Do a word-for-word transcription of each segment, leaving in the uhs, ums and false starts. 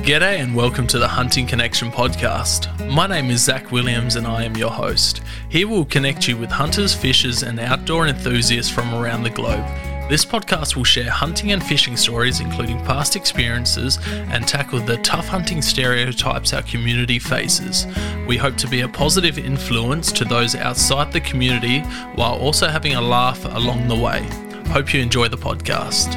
G'day and welcome to the Hunting Connection podcast. My name is Zach Williams and I am your host. Here we'll connect you with hunters, fishers and outdoor enthusiasts from around the globe. This podcast will share hunting and fishing stories, including past experiences, and tackle the tough hunting stereotypes our community faces. We hope to be a positive influence to those outside the community while also having a laugh along the way. Hope you enjoy the podcast.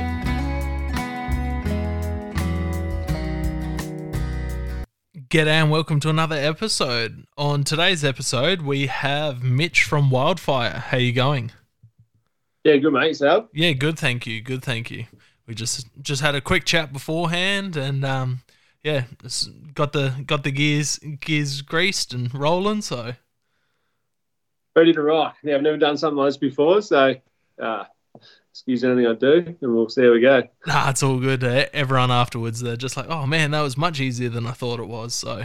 G'day and welcome to another episode. On today's episode, we have Mitch from Wildfire. How you going? Yeah, good mate, yourself? Yeah, good, thank you. Good, thank you. We just just had a quick chat beforehand, and um, yeah, just got the got the gears gears greased and rolling. So Ready to rock. Yeah, I've never done something like this before, so uh, excuse anything I do, and we'll see how we go. Nah, it's all good. Uh, everyone afterwards, they're just like, "Oh man, that was much easier than I thought it was." So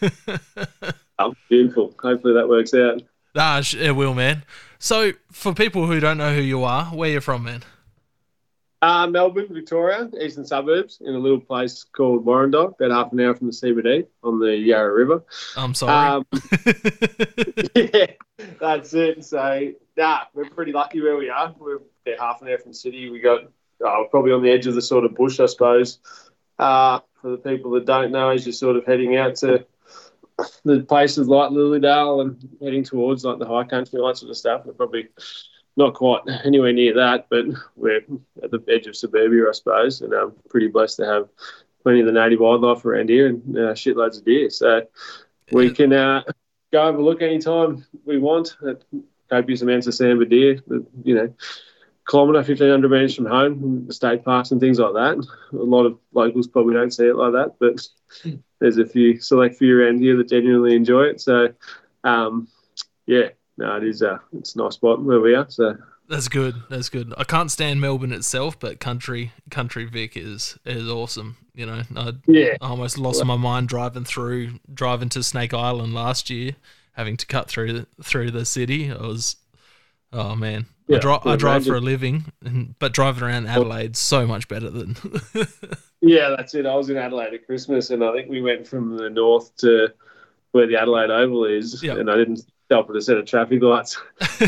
Oh, beautiful. Hopefully that works out. Nah, it will, man. So, for people who don't know who you are, where you from, man? Uh, Melbourne, Victoria, eastern suburbs, in a little place called Warrandyte, about half an hour from the C B D on the Yarra River. I'm sorry. Um, yeah, that's it. So, nah, we're pretty lucky where we are. We're about half an hour from the city. We got uh, probably on the edge of the sort of bush, I suppose. Uh, for the people that don't know, as you're sort of heading out to the places like Lilydale and heading towards like the high country, all that sort of stuff. We're probably not quite anywhere near that, but we're at the edge of suburbia, I suppose, and I'm pretty blessed to have plenty of the native wildlife around here and uh, shitloads of deer. So we can uh, go have a look anytime we want at copious amounts of sambar deer, you know, kilometre, fifteen hundred metres from home, the state parks and things like that. A lot of locals probably don't see it like that, but there's a few select few around here that genuinely enjoy it. So, um, yeah, no, it is a it's a nice spot where we are. So that's good. That's good. I can't stand Melbourne itself, but country country Vic is is awesome. You know, I, yeah. I almost lost my mind driving through driving to Snake Island last year, having to cut through the, through the city. I was, oh man. Yeah, I, dri- I drive imagine. for a living, and, but driving around Adelaide's so much better than. Yeah, that's it. I was in Adelaide at Christmas, and I think we went from the north to where the Adelaide Oval is, yep. and I didn't stop at a set of traffic lights.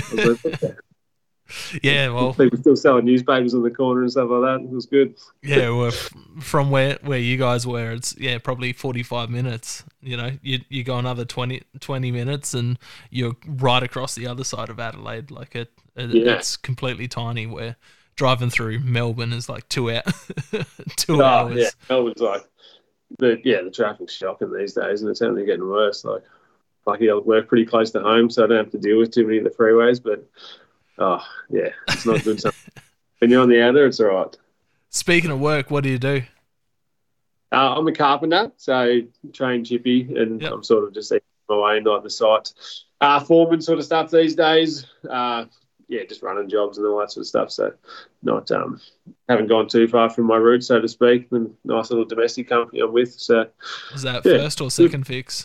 Yeah, well, people still selling newspapers on the corner and stuff like that. It was good. Yeah, well, f- from where, where you guys were, it's yeah probably forty-five minutes. You know, you you go another twenty, twenty minutes, and you're right across the other side of Adelaide. Like it, it Yeah. it's completely tiny. Where driving through Melbourne is like two hour, two Oh, hours. yeah, Melbourne's like, the yeah, the traffic's shocking these days, and it's only getting worse. Like, lucky I work pretty close to home, so I don't have to deal with too many of the freeways. But oh yeah, it's not good. When you're on the outer, it's all right. Speaking of work, what do you do? Uh, I'm a carpenter, so train chippy, and Yep. I'm sort of just eating my way into like the site uh, foreman sort of stuff these days. Uh, yeah, just running jobs and all that sort of stuff. So, not um, haven't gone too far from my roots, so to speak. And nice little domestic company I'm with. So, Was that yeah. first or second fix?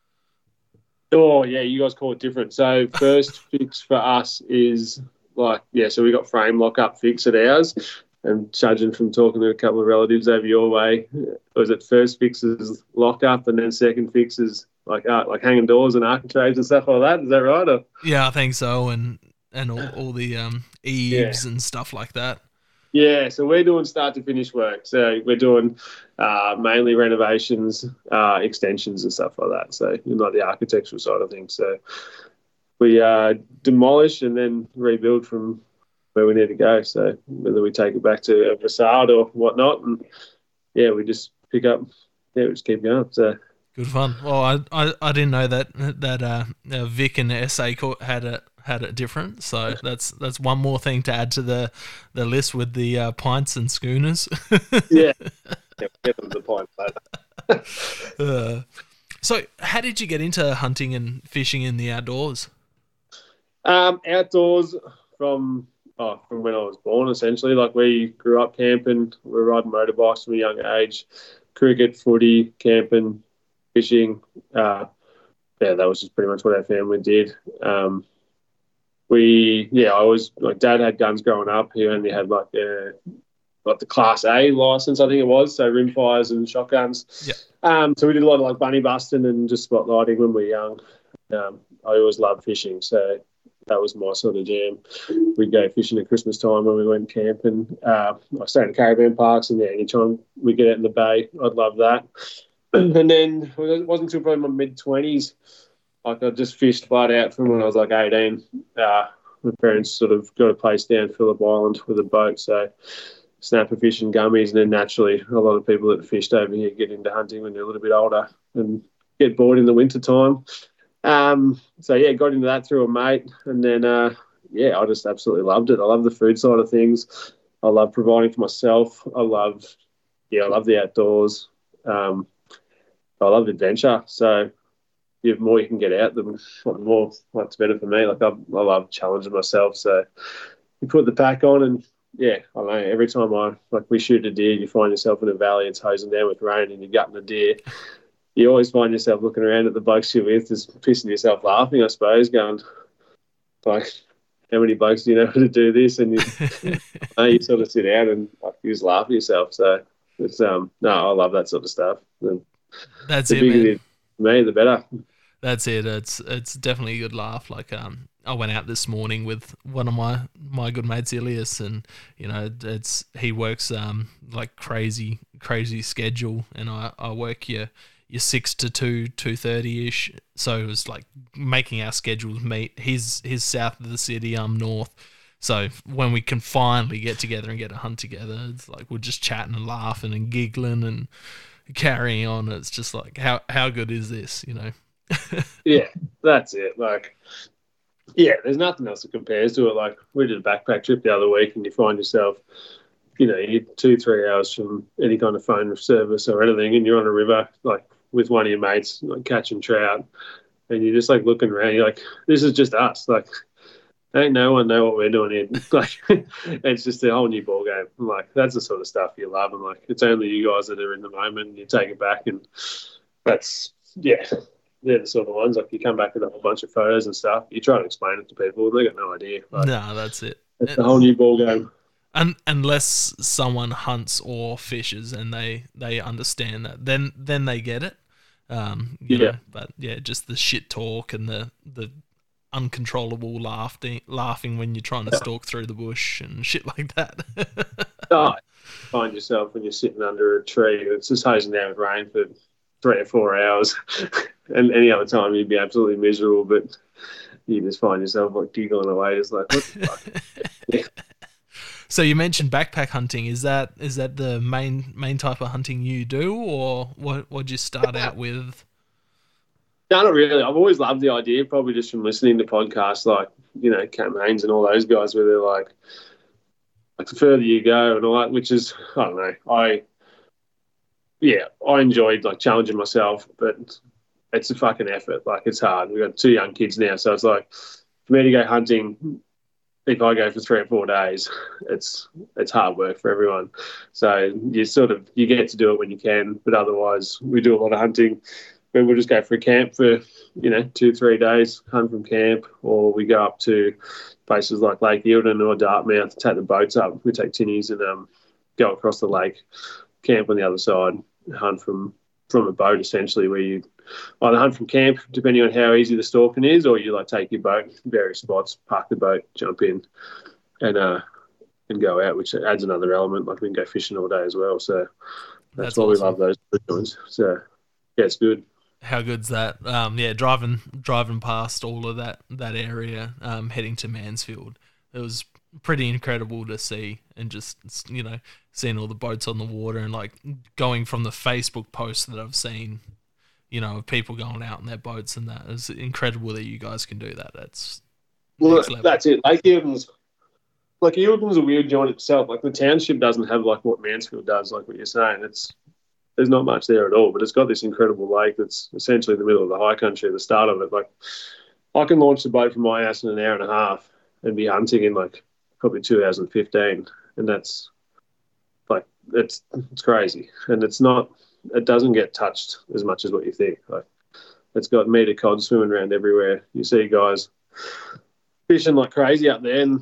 Oh yeah, you guys call it different. So, first fix for us is like yeah. So we got frame lock up fix at ours. And judging from talking to a couple of relatives over your way, was it first fix is lock up, and then second fix is like uh, like hanging doors and architraves and stuff like that? Is that right? Or? Yeah, I think so, and and all, all the um, eaves and stuff like that. Yeah, so we're doing start to finish work. So we're doing uh, mainly renovations, uh, extensions and stuff like that. So not the architectural side of things. So we uh, demolish and then rebuild from where we need to go. So whether we take it back to a facade or whatnot, and yeah, we just pick up. Yeah, we just keep going. So Good fun. Well, I, I, I didn't know that that uh, uh, Vic and S A co- had it had it different. So that's that's one more thing to add to the, the list with the uh, pints and schooners. yeah, yeah, get them to the point later. uh, so, how did you get into hunting and fishing in the outdoors? Um, outdoors from oh, from when I was born, essentially. Like we grew up camping, we were riding motorbikes from a young age, cricket, footy, camping, fishing. Uh, yeah, that was just pretty much what our family did. Um, we, yeah, I was like, Dad had guns growing up. He only had like a like the Class A license, I think it was, so rim fires and shotguns. Yeah. Um, so we did a lot of like bunny busting and just spotlighting when we were young. Um, I always loved fishing, so that was my sort of jam. We'd go fishing at Christmas time when we went camping. Uh, I stayed in caravan parks, and yeah, anytime we get out in the bay, I'd love that. And then it wasn't until probably my mid twenties, like I just fished flat out from when I was like eighteen. Uh, my parents sort of got a place down Phillip Island with a boat, so snapper fishing, gummies, and then naturally a lot of people that fished over here get into hunting when they're a little bit older and get bored in the winter time. Um, so yeah, got into that through a mate, and then uh, yeah, I just absolutely loved it. I love the food side of things. I love providing for myself. I love, yeah, I love the outdoors. Um, I love adventure. So the more you can get out, the more that's better for me. Like I, I love challenging myself. So you put the pack on, and yeah, I don't know. Every time I like we shoot a deer, you find yourself in a valley. It's hosing down with rain, and you're gutting a deer. You always find yourself looking around at the blokes you're with, just pissing yourself laughing, I suppose, going, like, how many blokes do you know how to do this? And you, uh, you sort of sit out and like, you just laugh at yourself. So, it's um, no, I love that sort of stuff. The, That's the it, bigger man. The, me, the better. That's it. It's it's definitely a good laugh. Like um, I went out this morning with one of my, my good mates, Ilias, and you know it's he works um like crazy crazy schedule, and I, I work your your six to two two thirty ish. So it was like making our schedules meet. He's he's south of the city, I'm north. So when we can finally get together and get a hunt together, it's like we're just chatting and laughing and giggling and carrying on. It's just like how how good is this, you know? Yeah, that's it. Like, yeah, there's nothing else that compares to it. Like, we did a backpack trip the other week, and you find yourself, you know, you're two, three hours from any kind of phone service or anything, and you're on a river, like, with one of your mates, like, catching trout, and you're just, like, looking around. You're like, this is just us. Like, ain't no one know what we're doing here. Like, it's just a whole new ball game. Like, that's the sort of stuff you love, and, like, it's only you guys that are in the moment, and you take it back, and that's, yeah, they're the sort of ones. Like, you come back with a whole bunch of photos and stuff. You try to explain it to people, and they got no idea. Like, no, that's it. It's it, a whole new ball game. Un- unless someone hunts or fishes and they, they understand that, then then they get it. Um, you yeah. know, but yeah, just the shit talk and the the uncontrollable laughing laughing when you're trying to stalk through the bush and shit like that. Oh, find yourself when you're sitting under a tree. It's just hosing down with rain for three or four hours, and any other time you'd be absolutely miserable. But you just find yourself like giggling away, just like what the fuck. Yeah. So you mentioned backpack hunting. Is that is that the main main type of hunting you do, or what? What'd you start out with? No, not really. I've always loved the idea, probably just from listening to podcasts like, you know, Cam Haines and all those guys, where they're like, like the further you go and all that, which is, I don't know, I, yeah, I enjoyed like challenging myself, but it's a fucking effort. Like, it's hard. We've got two young kids now, so it's like, for me to go hunting, if I go for three or four days, it's it's hard work for everyone. So you sort of, you get to do it when you can, but otherwise we do a lot of hunting. But we'll just go for a camp for, you know, two, three days, hunt from camp, or we go up to places like Lake Eildon or Dartmouth, take the boats up. We take tinnies and um, go across the lake, camp on the other side, hunt from, from a boat, essentially, where you either hunt from camp, depending on how easy the stalking is, or you like take your boat, various spots, park the boat, jump in, and uh, and go out, which adds another element. Like, we can go fishing all day as well. So that's, that's why awesome. We love those joints. So yeah, it's good. How good's that? Um, yeah, driving driving past all of that that area, um, heading to Mansfield, it was pretty incredible to see, and just, you know, seeing all the boats on the water, and like going from the Facebook posts that I've seen, you know, of people going out in their boats, and that is incredible that you guys can do that. That's well, that's it. Lake Eildon's like Eildon's a weird joint itself. Like, the township doesn't have like what Mansfield does, like what you're saying. It's There's not much there at all, but it's got this incredible lake that's essentially in the middle of the high country at the start of it. Like, I can launch the boat from my house in an hour and a half and be hunting in like probably two hours and fifteen, and that's like, it's it's crazy, and it's not. It doesn't get touched as much as what you think. Like, it's got meter cod swimming around everywhere. You see guys fishing like crazy up there, and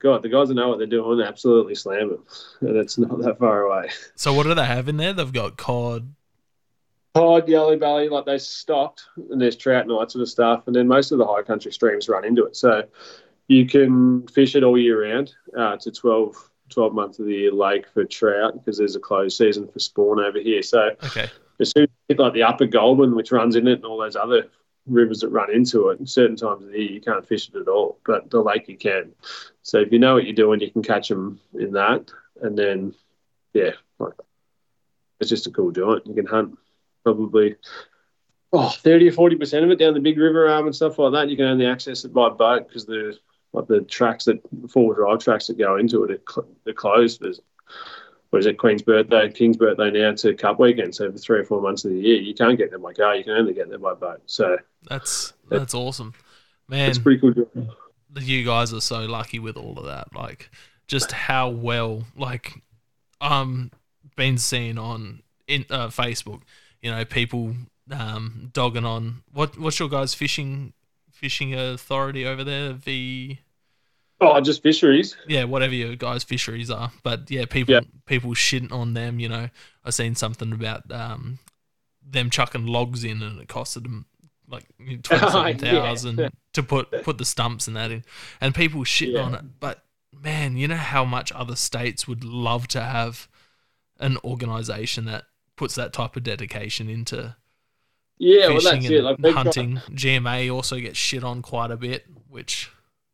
God, the guys that know what they're doing absolutely slam them, and it's not that far away. So what do they have in there? They've got cod. Cod, yellow belly, like they stocked, and there's trout and all that sort of stuff. And then most of the high country streams run into it. So you can fish it all year round. Uh, it's a twelve, twelve months of the year lake for trout because there's a closed season for spawn over here. So okay. as soon as you hit like the upper Goulburn, which runs in it, and all those other rivers that run into it, certain times of the year you can't fish it at all, but the lake you can. So if you know what you're doing, you can catch them in that. And then, yeah, like, it's just a cool joint. You can hunt probably oh, thirty or forty percent of it down the big river arm and stuff like that. You can only access it by boat because the like the tracks that four-wheel drive tracks that go into it are, cl- are closed. There's, what is it, Queen's birthday, King's birthday now to Cup weekend. So for three or four months of the year, you can't get there by car. You can only get there by boat. So that's that's awesome, man. It's pretty cool. You guys are so lucky with all of that. Like, just how well, like, um, been seen on in uh, Facebook. You know, people um, dogging on what what's your guys' fishing fishing authority over there? The oh, just fisheries. Yeah, whatever your guys' fisheries are. But yeah, people yeah. people shitting on them. You know, I seen something about um, them chucking logs in, and it costed them like twenty-seven thousand yeah. to put put the stumps and that in, and people shitting yeah. on it. But man, you know how much other states would love to have an organisation that puts that type of dedication into yeah, fishing well, that's and it. Like, hunting. Got... G M A also gets shit on quite a bit, which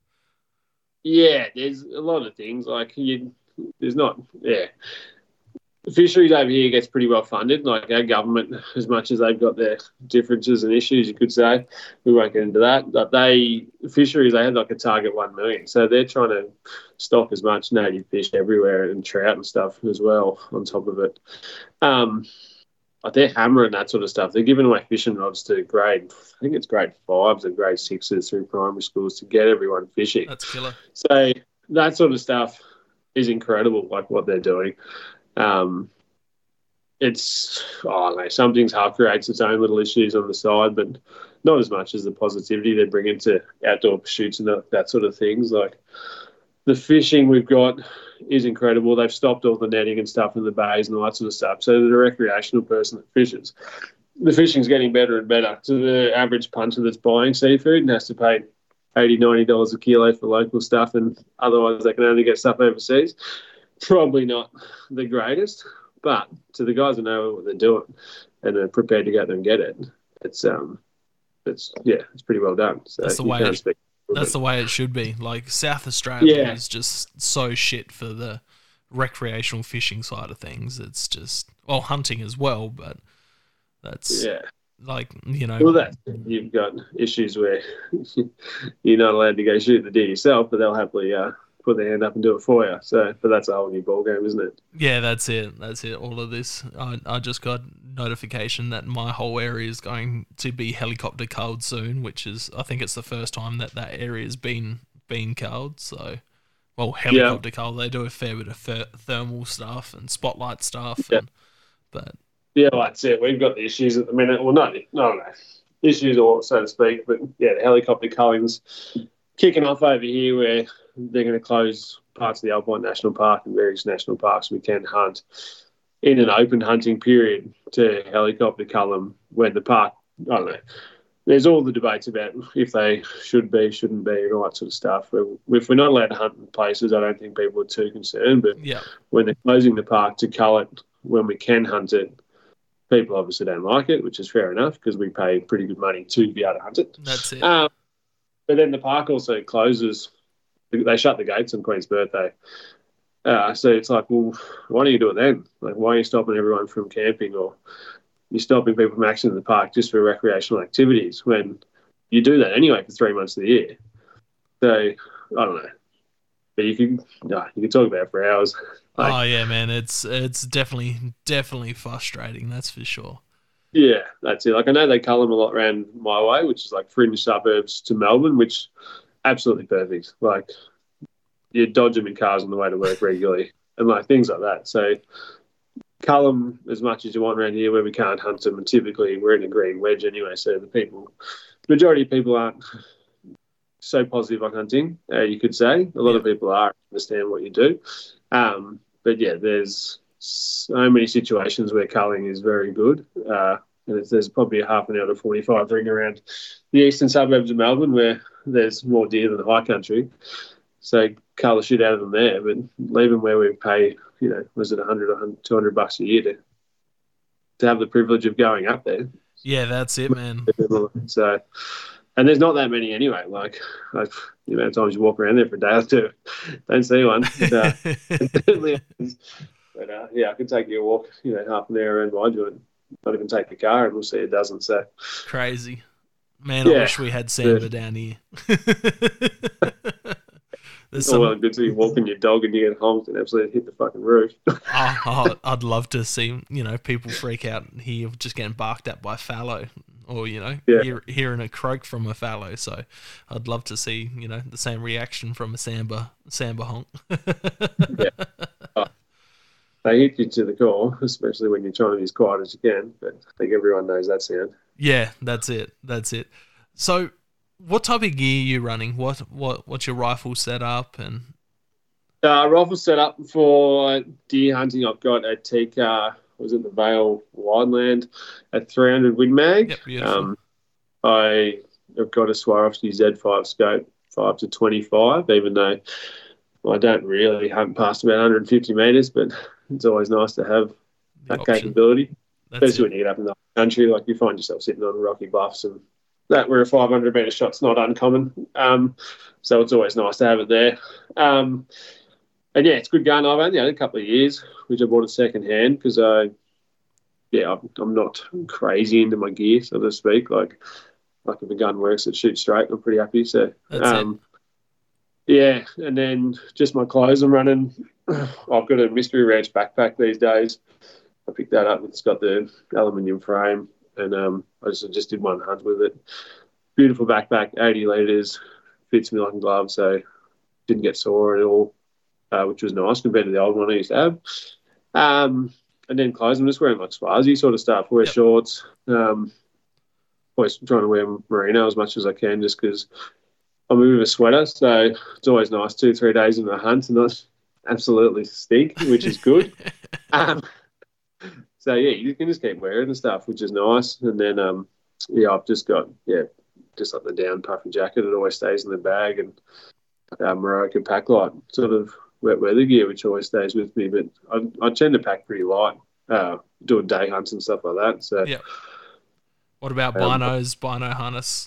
yeah, there's a lot of things like you. There's not yeah. The fisheries over here gets pretty well funded. Like our government, as much as they've got their differences and issues, you could say, we won't get into that. But they fisheries, they had like a target one million, so they're trying to stock as much native fish everywhere and trout and stuff as well on top of it. Um, like they're hammering that sort of stuff. They're giving away fishing rods to grade, I think it's grade fives and grade sixes through primary schools to get everyone fishing. That's killer. So that sort of stuff is incredible, like what they're doing. Um, it's, oh, I don't know, some things half creates its own little issues on the side, but not as much as the positivity they bring into outdoor pursuits and that, that sort of things. Like the fishing we've got is incredible. They've stopped all the netting and stuff in the bays and all that sort of stuff. So the recreational person that fishes, the fishing's getting better and better. So the average punter that's buying seafood and has to pay eighty dollars, ninety dollars a kilo for local stuff, and otherwise they can only get stuff overseas. Probably not the greatest, but to the guys that know what they're doing and are prepared to go there and get it, it's um, it's yeah, it's pretty well done. So that's the way. It, that's the way it should be. Like South Australia yeah. is just so shit for the recreational fishing side of things. It's just well, hunting as well, but that's yeah. Like, you know, well, that you've got issues where you're not allowed to go shoot the deer yourself, but they'll happily uh, put their hand up and do it for you. So, but that's a whole new ball game, isn't it? Yeah, that's it. That's it. All of this. I, I just got notification that my whole area is going to be helicopter culled soon, which is, I think it's the first time that that area has been been culled. So, well, helicopter yeah. culled. They do a fair bit of ther- thermal stuff and spotlight stuff, yeah. and, but. Yeah, well, that's it. We've got the issues at the minute. Well, not, no, no, issues, or so to speak. But yeah, the helicopter culling's kicking off over here, where they're going to close parts of the Alpine National Park and various national parks we can hunt in an open hunting period to helicopter cull them when the park. I don't know. There's all the debates about if they should be, shouldn't be, and all that sort of stuff. If we're not allowed to hunt in places, I don't think people are too concerned. But yeah. when they're closing the park to cull it when we can hunt it, people obviously don't like it, which is fair enough because we pay pretty good money to be able to hunt it. That's it. Um, but then the park also closes. They shut the gates on Queen's birthday. Uh, so it's like, well, why don't you do it then? Like, why are you stopping everyone from camping, or you're stopping people from accessing the park just for recreational activities when you do that anyway for three months of the year? So I don't know. But you can, no, you can talk about it for hours. Like, oh yeah, man, it's it's definitely definitely frustrating. That's for sure. Yeah, that's it. Like I know they cull them a lot around my way, which is like fringe suburbs to Melbourne, which absolutely perfect. Like you dodge them in cars on the way to work regularly, and like things like that. So cull them as much as you want around here where we can't hunt them, and typically we're in a green wedge anyway. So the people, the majority of people aren't so positive on hunting, uh, you could say. A lot Yeah. of people are, understand what you do. Um, but yeah, there's so many situations where culling is very good. Uh, and it's, there's probably a half an hour to forty-five ring around the eastern suburbs of Melbourne where there's more deer than the high country. So cull the shit out of them there, but leave them where we pay, you know, was it one hundred or two hundred bucks a year to, to have the privilege of going up there. Yeah, that's it, man. So, and there's not that many anyway. Like, I've, you know, times you walk around there for a day or two, don't see one. But, uh, but uh, yeah, I can take you a walk, you know, half an hour around my joint. Not even take the car, and we'll see a dozen. So crazy, man. I Yeah. wish we had Samba down here. There's it's some, all well and good till you walk in your dog and you get honked and absolutely hit the fucking roof. oh, oh, I'd love to see, you know, people freak out here just getting barked at by fallow, or you know, Yeah. hear, hearing a croak from a fallow. So I'd love to see, you know, the same reaction from a Samba Samba honk. They hit you to the core, especially when you're trying to be as quiet as you can. But I think everyone knows that sound. Yeah, that's it. That's it. So, what type of gear are you running? What what what's your rifle setup? And Uh, rifle set up for deer hunting. I've got a Tikka, was it the Vale Wildland, at three hundred Win Mag. Yep, beautiful. Um, I have got a Swarovski Z five scope, five to twenty-five, even though I don't really hunt past about one hundred fifty metres, but it's always nice to have the that option. capability, That's especially it. when you get up in the country. Like, you find yourself sitting on rocky bluffs and that where a five hundred metre shot's not uncommon. Um, so it's always nice to have it there. Um, and yeah, it's good gun. I've only had it a couple of years, which I bought it second hand because I, yeah, I'm, I'm not crazy into my gear, so to speak. Like, like if a gun works, it shoots straight. I'm pretty happy. So, That's um, yeah, and then just my clothes I'm running. I've got a Mystery Ranch backpack these days. I picked that up. It's got the aluminium frame, and um, I just, I just did one hunt with it. Beautiful backpack, eighty litres, fits me like a glove, so didn't get sore at all, uh, which was nice compared to the old one I used to have. Um, and then clothes, I'm just wearing like Swazi sort of stuff. Wear Yep. shorts. Um, always trying to wear merino as much as I can, just because I'm a bit of a sweater, so it's always nice two, three days in the hunt and not absolutely stink, which is good. um, so yeah, you can just keep wearing the stuff, which is nice. And then um, yeah, I've just got yeah, just like the down puffy jacket. It always stays in the bag, and uh, Morocco pack light, sort of wet weather gear, which always stays with me. But I, I tend to pack pretty light, uh, doing day hunts and stuff like that. So Yeah. What about Um, binos, bino harness?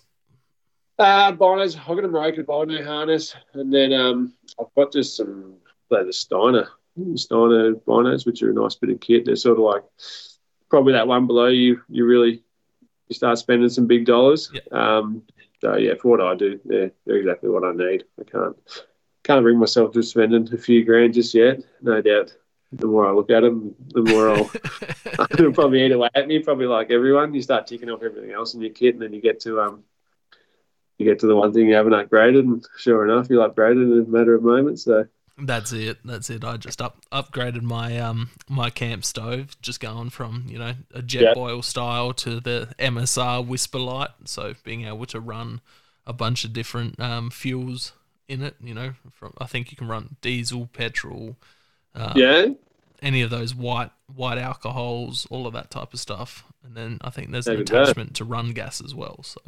Uh, binos, I've got a Morocco bino harness, and then um, I've got just some, like the Steiner, Steiner binos, which are a nice bit of kit. They're sort of like probably that one below you. You really you start spending some big dollars. Yeah. Um, so yeah, for what I do, they're, they're exactly what I need. I can't can't bring myself to spending a few grand just yet. No doubt. The more I look at them, the more I'll it'll probably eat away at me. Probably like everyone, you start ticking off everything else in your kit, and then you get to um. You get to the one thing you haven't upgraded, and sure enough, you'll upgrade it in a matter of moments. So That's it. That's it. I just up upgraded my um my camp stove, just going from, you know, a jet Yeah. boil style to the M S R Whisper Light. So being able to run a bunch of different um fuels in it, you know, from I think you can run diesel, petrol, uh, yeah, any of those white white alcohols, all of that type of stuff. And then I think there's an Look at that. attachment to run gas as well. So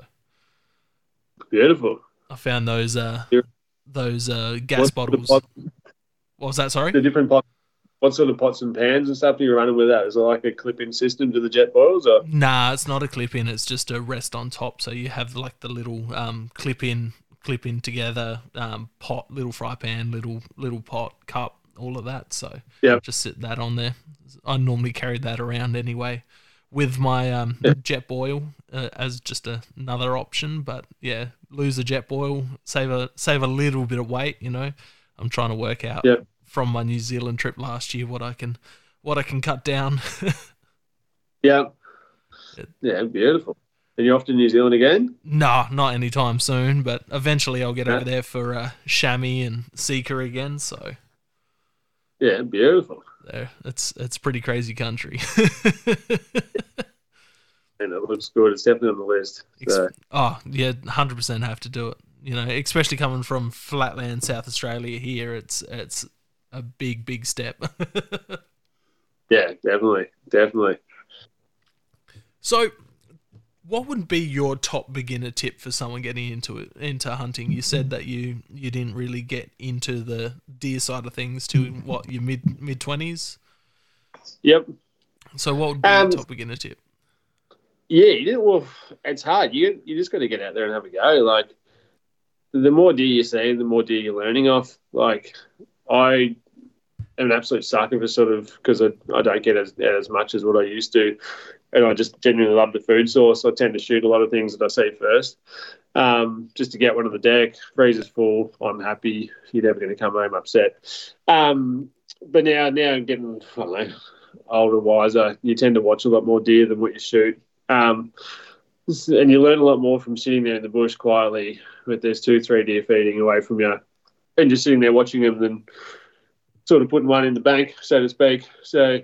beautiful. I found those uh Yeah. those uh gas What's the bottles. pot- What was that? Sorry. The different pots. What sort of pots and pans and stuff are you running with that? Is it like a clip-in system to the jet boils, or Nah, it's not a clip in. It's just a rest on top. So you have like the little um, clip in, clip in together um, pot, little fry pan, little little pot, cup, all of that. So Yep. just sit that on there. I normally carry that around anyway with my um, Yeah. jet boil uh, as just a, another option. But yeah, lose a jet boil, save a save a little bit of weight. You know, I'm trying to work out Yep. from my New Zealand trip last year what I can what I can cut down. yeah, It- yeah, beautiful. And you're off to New Zealand again? No, not anytime soon, but eventually I'll get Yeah. over there for uh, chamois and seeker again. So Yeah, beautiful. there, it's it's pretty crazy country. And it looks good. It's definitely on the list. So, Ex- oh yeah, one hundred percent have to do it. you know, especially coming from flatland South Australia here, it's it's a big, big step. Yeah, definitely, definitely. So, what would be your top beginner tip for someone getting into it, into hunting? You said that you, you didn't really get into the deer side of things till what, your mid mid twenties. Yep. So, what would be Um, your top beginner tip? Yeah, you didn't, well, it's hard. You you just got to get out there and have a go. Like, the more deer you see, the more deer you're learning off. Like, I am an absolute sucker for sort of, because I, I don't get as as much as what I used to, and I just genuinely love the food source. I tend to shoot a lot of things that I see first, um, just to get one on the deck. Freezer's full. I'm happy. You're never going to come home upset. Um, but now, now I'm getting, I don't know, older, wiser. You tend to watch a lot more deer than what you shoot. Um, and you learn a lot more from sitting there in the bush quietly with there's two, three deer feeding away from you and just sitting there watching them than sort of putting one in the bank, so to speak. So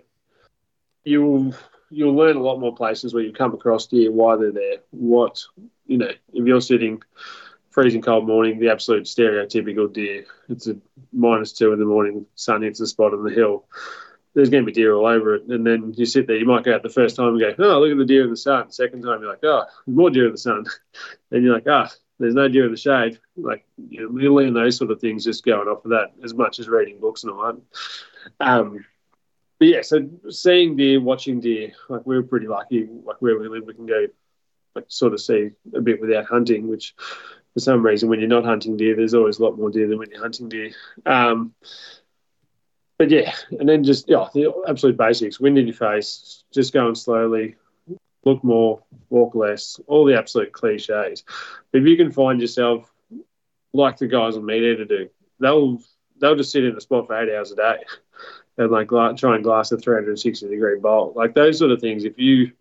you'll you'll learn a lot more places where you come across deer, why they're there, what, you know, if you're sitting freezing cold morning, the absolute stereotypical deer, it's a minus two in the morning, sun hits the spot on the hill. There's going to be deer all over it. And then you sit there, you might go out the first time and go, oh, look at the deer in the sun. Second time, you're like, oh, there's more deer in the sun. Then you're like, ah, oh, there's no deer in the shade. Like, you know, you learn those sort of things just going off of that as much as reading books and all that. Um, but yeah, so seeing deer, watching deer, like we're pretty lucky, like where we live, we can go like sort of see a bit without hunting, which for some reason when you're not hunting deer, there's always a lot more deer than when you're hunting deer. Um, But yeah, and then just, yeah, the absolute basics. Wind in your face, just going slowly, look more, walk less, all the absolute cliches. If you can find yourself like the guys on Meat Eater do, they'll they'll just sit in a spot for eight hours a day and like try and glass a three hundred sixty degree bolt. Like those sort of things, if you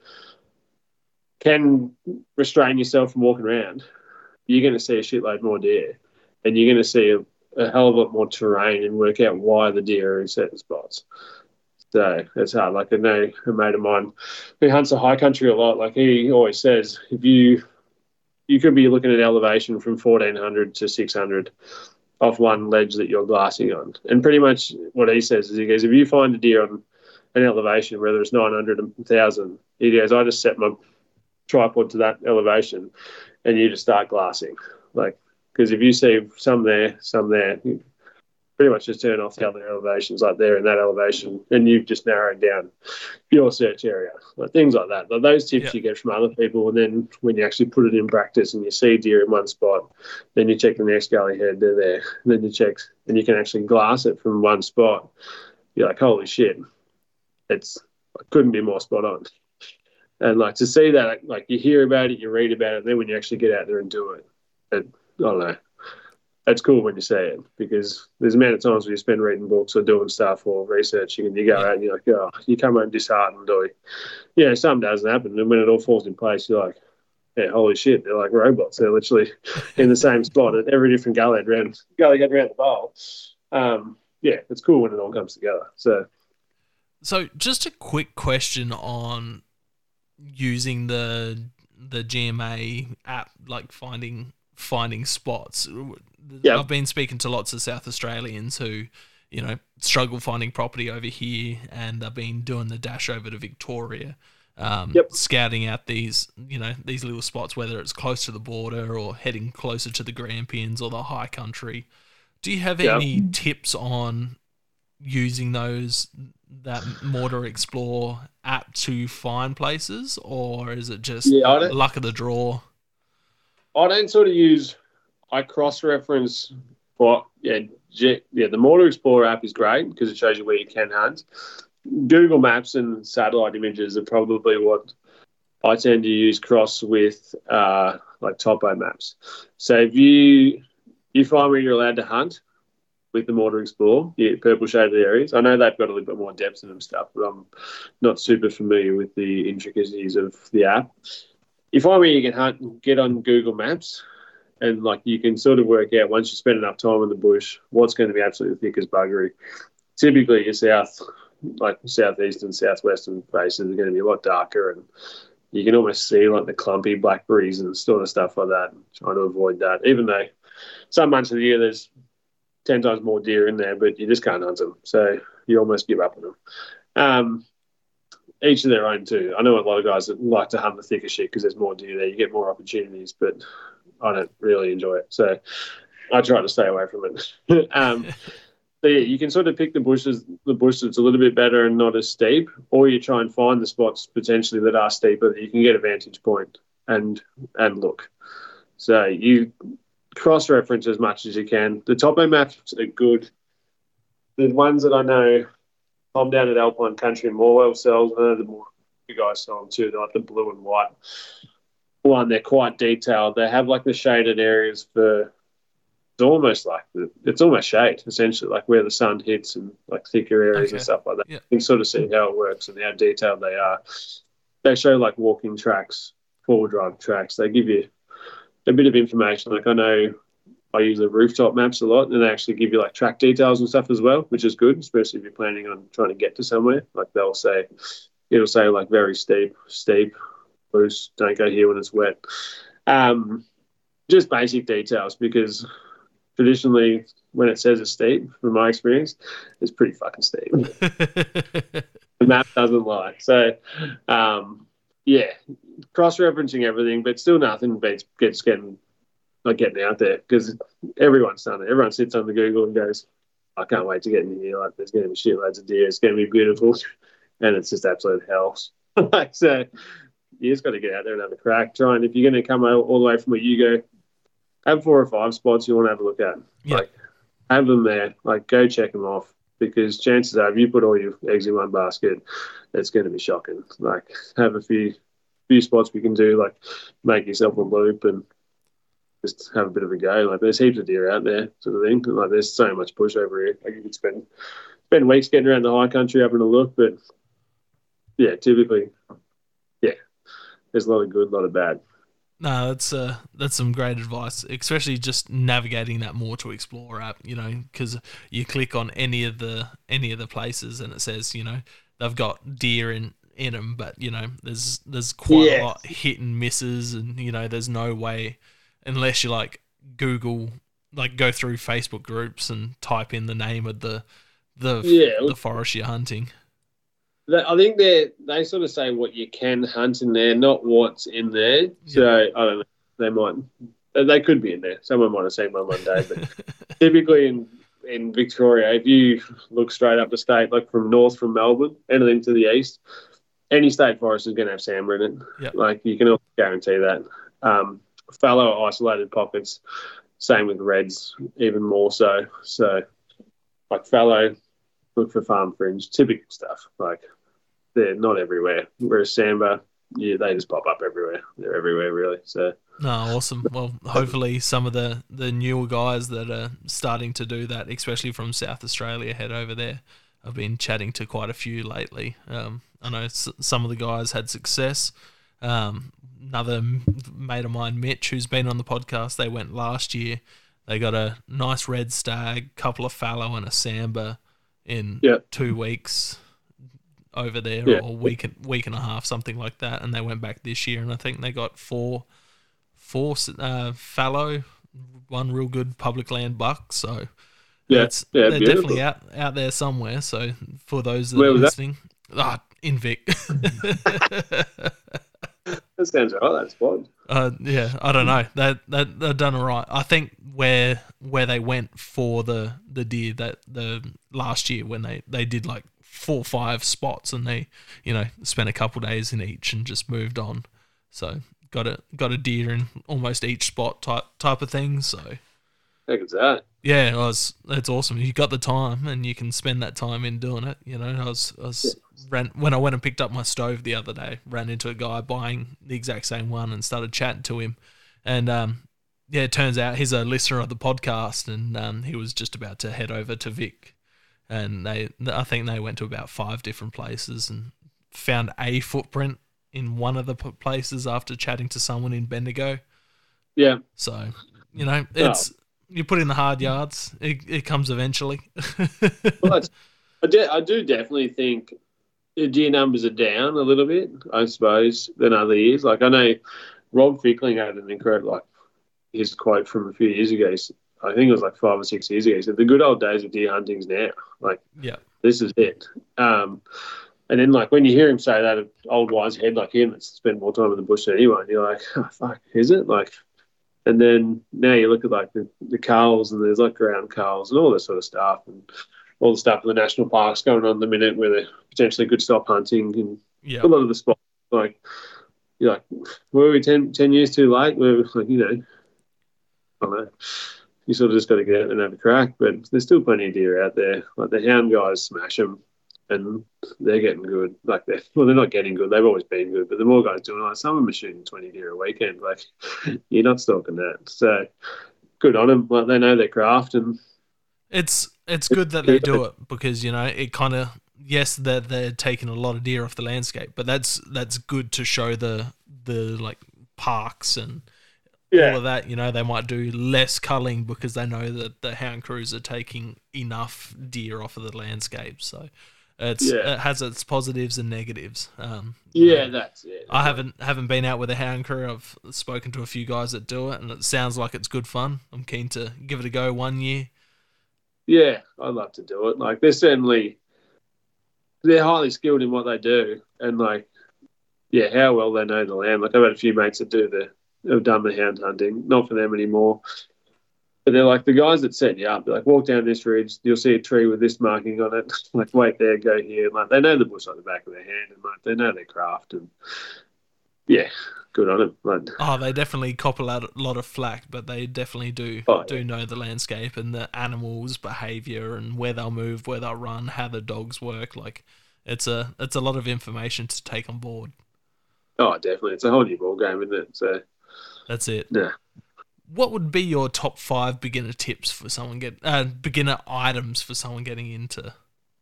can restrain yourself from walking around, you're going to see a shitload more deer and you're going to see a a hell of a lot more terrain and work out why the deer are in certain spots. So it's hard. Like I know a mate of mine who hunts the high country a lot. Like he always says, if you you could be looking at elevation from fourteen hundred to six hundred off one ledge that you're glassing on. And pretty much what he says is he goes, if you find a deer on an elevation, whether it's nine hundred and one thousand, he goes, I just set my tripod to that elevation and you just start glassing. Like, because if you see some there, some there, you pretty much just turn off the other elevations, like there in that elevation, and you've just narrowed down your search area. Like things like that. Like those tips Yeah. you get from other people, and then when you actually put it in practice and you see deer in one spot, then you check the next gully head, they're there. And then you check, and you can actually glass it from one spot. You're like, holy shit, it's it couldn't be more spot on. And like to see that, like you hear about it, you read about it, and then when you actually get out there and do it, it I don't know. It's cool when you say it because there's a amount of times where you spend reading books or doing stuff or researching and you go Yeah. out and you're like, oh, you come home disheartened or, you know, something doesn't happen. And when it all falls in place, you're like, yeah, holy shit, they're like robots. They're literally in the same spot at every different gully head around, gully head around the bowl. Um, yeah, it's cool when it all comes together. So, So just a quick question on using the the G M A app, like finding finding spots. Yeah. I've been speaking to lots of South Australians who, you know, struggle finding property over here, and they've been doing the dash over to Victoria, um, Yep. scouting out these, you know, these little spots, whether it's close to the border or heading closer to the Grampians or the high country. Do you have Yeah. any tips on using those, that Mortar Explore app to find places, or is it just Yeah, I don't- luck of the draw? I don't sort of use, I cross-reference for, yeah, G, yeah, the Mortar Explorer app is great because it shows you where you can hunt. Google Maps and satellite images are probably what I tend to use cross with uh, like topo maps. So if you you find where you're allowed to hunt with the Mortar Explorer, yeah, purple shaded areas. I know they've got a little bit more depth in them stuff, but I'm not super familiar with the intricacies of the app. You find where you can hunt, get on Google Maps, and like you can sort of work out once you spend enough time in the bush what's going to be absolutely thick as buggery. Typically, your south, like southeastern, southwestern faces are going to be a lot darker, and you can almost see like the clumpy blackberries and sort of stuff like that. Trying to avoid that, even though some months of the year there's ten times more deer in there, but you just can't hunt them. So you almost give up on them. Um, each of their own too. I know a lot of guys that like to hunt the thicker shit because there's more deer there. You get more opportunities, but I don't really enjoy it. So I try to stay away from it. um, but yeah, you can sort of pick the bushes, the bush that's a little bit better and not as steep, or you try and find the spots potentially that are steeper that you can get a vantage point and and look. So you cross-reference as much as you can. The topo maps are good. The ones that I know, I'm down at Alpine Country in Morwell sells. I know the more you guys sell them too. They're like the blue and white one. They're quite detailed. They have like the shaded areas for. It's almost like the, it's almost shade essentially, like where the sun hits and like thicker areas Okay. and stuff like that. Yeah. You can sort of see how it works and how detailed they are. They show like walking tracks, four-wheel drive tracks. They give you a bit of information. Like I know I use the rooftop maps a lot, and they actually give you like track details and stuff as well, which is good, especially if you're planning on trying to get to somewhere. Like they'll say, it'll say like very steep, steep, loose, don't go here when it's wet. Um, just basic details, because traditionally when it says it's steep, from my experience, it's pretty fucking steep. The map doesn't lie. So, um, yeah, cross-referencing everything, but still nothing beats gets getting like getting out there, because everyone's done it. Everyone sits on the Google and goes, I can't wait to get in here. Like, there's going to be shitloads of deer. It's going to be beautiful. And it's just absolute hell. Like, so you just got to get out there and have a crack. Try, and if you're going to come all the way from where you go, have four or five spots you want to have a look at. Yeah. Like, have them there. Like, go check them off, because chances are if you put all your eggs in one basket, it's going to be shocking. Like, have a few few spots we can do, like make yourself a loop and just have a bit of a go. Like, there's heaps of deer out there, sort of thing. Like, there's so much bush over here. Like, you could spend spend weeks getting around the high country having a look, but yeah, typically, yeah, there's a lot of good, a lot of bad. No, that's uh, that's some great advice, especially just navigating that more to explore app. You know, because you click on any of the any of the places and it says, you know, they've got deer in in them, but you know, there's there's quite Yeah. a lot hit and misses, and you know, there's no way unless you like Google, like go through Facebook groups and type in the name of the the Yeah. the forest you're hunting. They- I think they they sort of say what you can hunt in there, not what's in there. So I don't know. They might, they could be in there. Someone might have seen one one day, but typically in in Victoria, if you look straight up the state, like from north from Melbourne, anything to the east, any state forest is going to have sambar in it. Yep. Like, you can almost guarantee that. Um, fallow isolated pockets, same with reds, even more so. So, like fallow, look for farm fringe, typical stuff. Like, they're not everywhere. Whereas sambar, yeah, they just pop up everywhere. They're everywhere, really. So, No, awesome. Well, hopefully some of the, the newer guys that are starting to do that, especially from South Australia, head over there. I've been chatting to quite a few lately. Um, I know s- some of the guys had success. Um, another m- mate of mine, Mitch, who's been on the podcast, they went last year. They got a nice red stag, couple of fallow and a sambar in Yeah. two weeks over there, Yeah. or a week, and- week and a half, something like that. And they went back this year, and I think they got four four uh, fallow, one real good public land buck. So yeah, it's, yeah, they're beautiful. definitely out, out there somewhere. So for those that Where are was that? listening, ah, in Vic. That sounds right. That's fine. Uh, yeah, I don't know. They they they've done all right. I think where where they went for the the deer that the last year when they, they did like four or five spots, and they, you know, spent a couple days in each and just moved on. So got a got a deer in almost each spot type type of thing. So Heck is that? yeah, it was that's awesome. You got the time and you can spend that time in doing it. You know, I was I was ran when I went and picked up my stove the other day, ran into a guy buying the exact same one and started chatting to him. And um yeah, it turns out he's a listener of the podcast, and um he was just about to head over to Vic, and they I think they went to about five different places and found a footprint in one of the p- places after chatting to someone in Bendigo. Yeah. So, you know, it's you put in the hard yards, it, it comes eventually. Well, that's, I, de- I do definitely think the deer numbers are down a little bit, I suppose, than other years. Like, I know Rob Fickling had an incredible, like, his quote from a few years ago. I think it was like five or six years ago. He said, "The good old days of deer hunting's now. Like, yeah, this is it." Um, and then, like, when you hear him say that, an old wise head like him that's spent more time in the bush than anyone, you're like, "Oh, fuck, is it?" Like, and then now you look at like the, the culls, and there's like ground culls and all this sort of stuff, and all the stuff in the national parks going on at the minute where they potentially could stop hunting, and yeah. a lot of the spots, like, you're like, were we ten, ten years too late? Were we, like, you know, I don't know. You sort of just got to get out and have a crack, but there's still plenty of deer out there. Like the hound guys smash them, and they're getting good. Like they're well, they're not getting good. They've always been good, but the more guys doing it, like some of them are shooting twenty deer a weekend. Like you're not stalking that. So good on them. Like they know their craft, and it's it's good that they do it because you know it kind of yes that they're, they're taking a lot of deer off the landscape, but that's that's good to show the the like parks and. Yeah. All of that, you know, they might do less culling because they know that the hound crews are taking enough deer off of the landscape. So it's yeah. it has its positives and negatives. Um, yeah, that's it. I haven't haven't been out with a hound crew. I've spoken to a few guys that do it, and it sounds like it's good fun. I'm keen to give it a go one year. Yeah, I'd love to do it. Like they're certainly they're highly skilled in what they do, and like yeah, how well they know the land. Like I've had a few mates that do the. Have done the hound hunting, not for them anymore. But they're like the guys that set you up. They're like, walk down this ridge, you'll see a tree with this marking on it. Like, wait there, go here. Like, they know the bush like the back of their hand, and like they know their craft. And yeah, good on them. Like, oh, they definitely cop a lot, lot of flack, but they definitely do oh, do yeah. know the landscape and the animals' behaviour and where they'll move, where they'll run, how the dogs work. Like, it's a it's a lot of information to take on board. Oh, definitely, it's a whole new ball game, isn't it? So. That's it. Yeah. What would be your top five beginner tips for someone get uh, beginner items for someone getting into?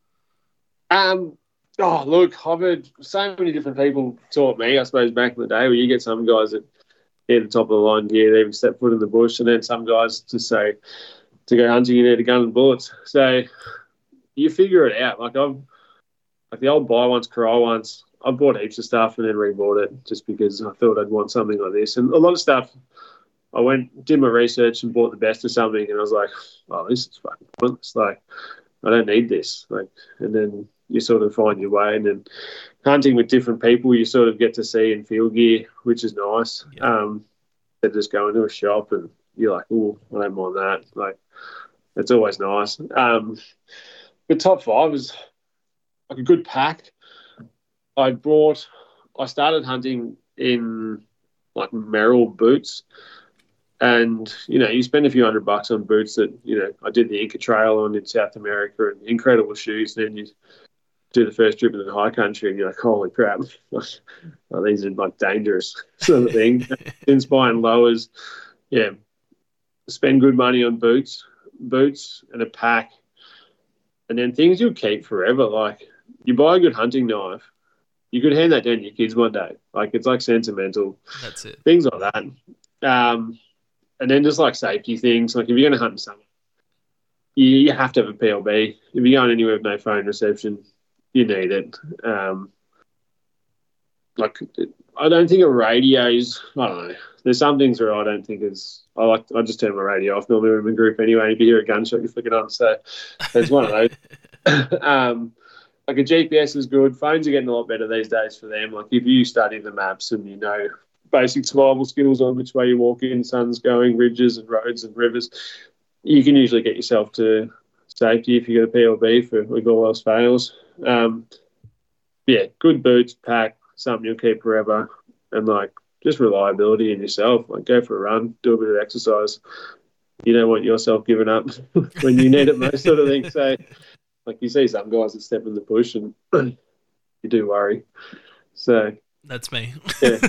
Um. Oh, look, I've heard so many different people taught me. I suppose back in the day, where you get some guys that hit the top of the line gear, they even step foot in the bush, and then some guys just say to go hunting, you need a gun and bullets. So you figure it out. Like I've like the old buy once, cry once. I bought heaps of stuff and then rebought it just because I thought I'd want something like this. And a lot of stuff, I went, did my research and bought the best of something, and I was like, oh, this is fucking pointless. Like, I don't need this. Like, and then you sort of find your way. And then hunting with different people, you sort of get to see in field gear, which is nice. Yeah. Um, they just go into a shop and you're like, oh, I don't mind that. Like, it's always nice. Um, but top five is like a good pack. I brought, I started hunting in like Merrell boots, and you know, you spend a few hundred bucks on boots that, you know, I did the Inca Trail on in South America, and incredible shoes. Then you do the first trip into the high country, and you're like, holy crap, oh, these are like dangerous sort of thing. Since buying lowers, yeah, spend good money on boots, boots and a pack, and then things you'll keep forever. Like you buy a good hunting knife. You could hand that down to your kids one day. Like, it's like sentimental. That's it. Things like that. Um, and then just like safety things. Like, if you're going to hunt in summer, you, you have to have a P L B. If you're going anywhere with no phone reception, you need it. Um, like, I don't think a radio's, I don't know. There's some things where I don't think it's, I like, I just turn my radio off. Normally we're in a group anyway. If you hear a gunshot, you flick it on. So it's one of those. um, Like a G P S is good. Phones are getting a lot better these days for them. Like if you study the maps and you know basic survival skills on which way you walk in, sun's going, ridges and roads and rivers, you can usually get yourself to safety if you got a P L B for if all else fails. Um, yeah, good boots, pack, something you'll keep forever, and like just reliability in yourself. Like go for a run, do a bit of exercise. You don't want yourself giving up when you need it most, sort of thing. So. Like you see some guys that step in the bush and you do worry. So that's me. Yeah.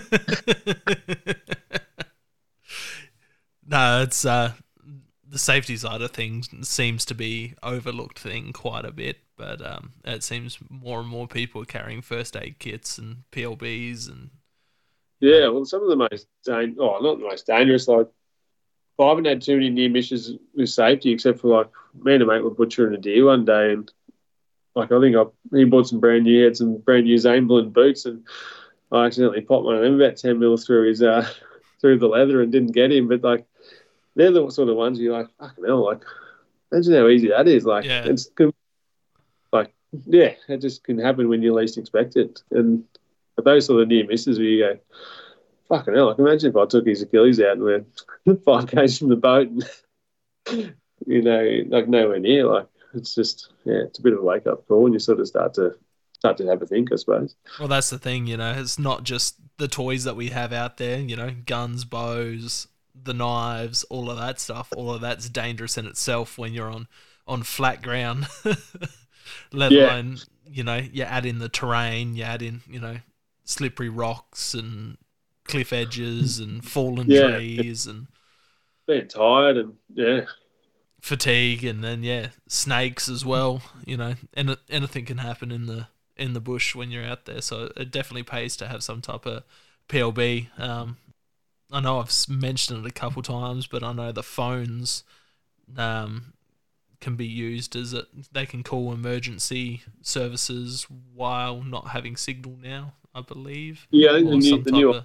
No, it's uh, the safety side of things seems to be overlooked thing quite a bit, but um, it seems more and more people are carrying first aid kits and P L Bs and. Yeah, well, some of the most dan- oh, not the most dangerous. Like I haven't had too many near misses with safety, except for like me and a mate were butchering a deer one day, and like I think I he bought some brand new, he had some brand new Zane Blend boots, and I accidentally popped one of them about ten mil through his uh, through the leather and didn't get him. But like, they're the sort of ones you're like, fucking hell, like, imagine how easy that is. Like, Yeah. it's like, yeah, it just can happen when you least expect it. And those sort of near misses where you go, fucking hell, like, imagine if I took his Achilles out and we're five k's from the boat and, you know, like nowhere near. Like, it's just, yeah, it's a bit of a wake up call and you sort of start to, start to have a think, I suppose. Well, that's the thing, you know, it's not just the toys that we have out there, you know, guns, bows, the knives, all of that stuff. All of that's dangerous in itself when you're on, on flat ground, let Yeah. alone, you know, you add in the terrain, you add in, you know, slippery rocks and cliff edges and fallen Yeah. trees and Being tired and, yeah. fatigue, and then, yeah, snakes as well, you know, and anything can happen in the, in the bush when you're out there, so it definitely pays to have some type of P L B. Um, I know I've mentioned it a couple times, but I know the phones um, can be used as it. They can call emergency services while not having signal now, I believe. Yeah, I think Or the new, some the type new of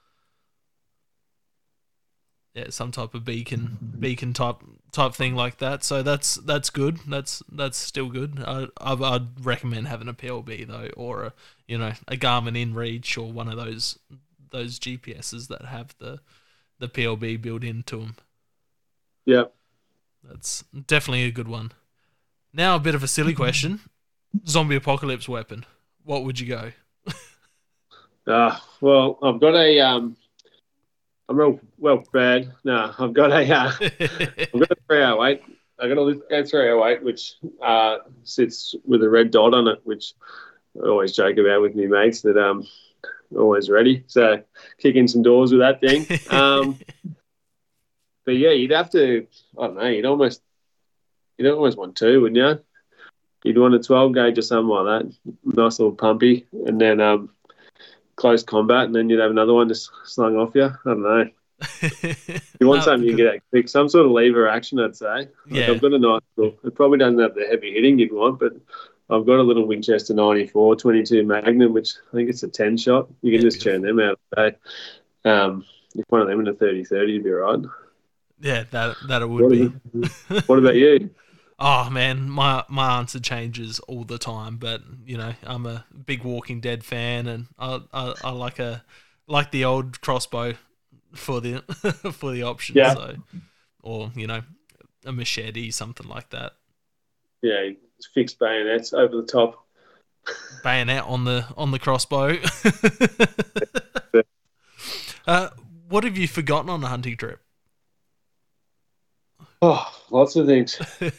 yeah, some type of beacon beacon type type thing like that. So that's that's good. That's that's still good. I, I I'd recommend having a P L B though, or a you know a Garmin InReach or one of those those G P S's that have the the P L B built into them. Yeah. That's definitely a good one. Now a bit of a silly question: zombie apocalypse weapon. What would you go? Uh, well, I've got a um, I'm real well prepared. No, I've got a uh, I've got a three oh eight. I got a three oh eight which uh, sits with a red dot on it, which I always joke about with my mates that um always ready. So kick in some doors with that thing. Um, but yeah, you'd have to. I don't know. You'd almost you'd almost want two, wouldn't you? You'd want a twelve gauge or something like that, nice little pumpy, and then um. close combat, and then you'd have another one just slung off you. I don't know. You want No, something you because- can get quick, some sort of lever action, I'd say. Like Yeah. I've got a nice little, it probably doesn't have the heavy hitting you'd want, but I've got a little Winchester ninety-four twenty-two Magnum, which I think it's a ten shot. You can Yeah, just churn them out all day. Um, if one of them in a thirty thirty, you'd be all right. Yeah, that that it would What, be. about, what about you? Oh man, my my answer changes all the time, but you know I'm a big Walking Dead fan, and I I, I like a like the old crossbow for the for the option. Yeah. So, or you know, a machete, something like that. Yeah, fixed bayonets over the top. Bayonet on the on the crossbow. uh, what have you forgotten on a hunting trip? Oh, lots of things.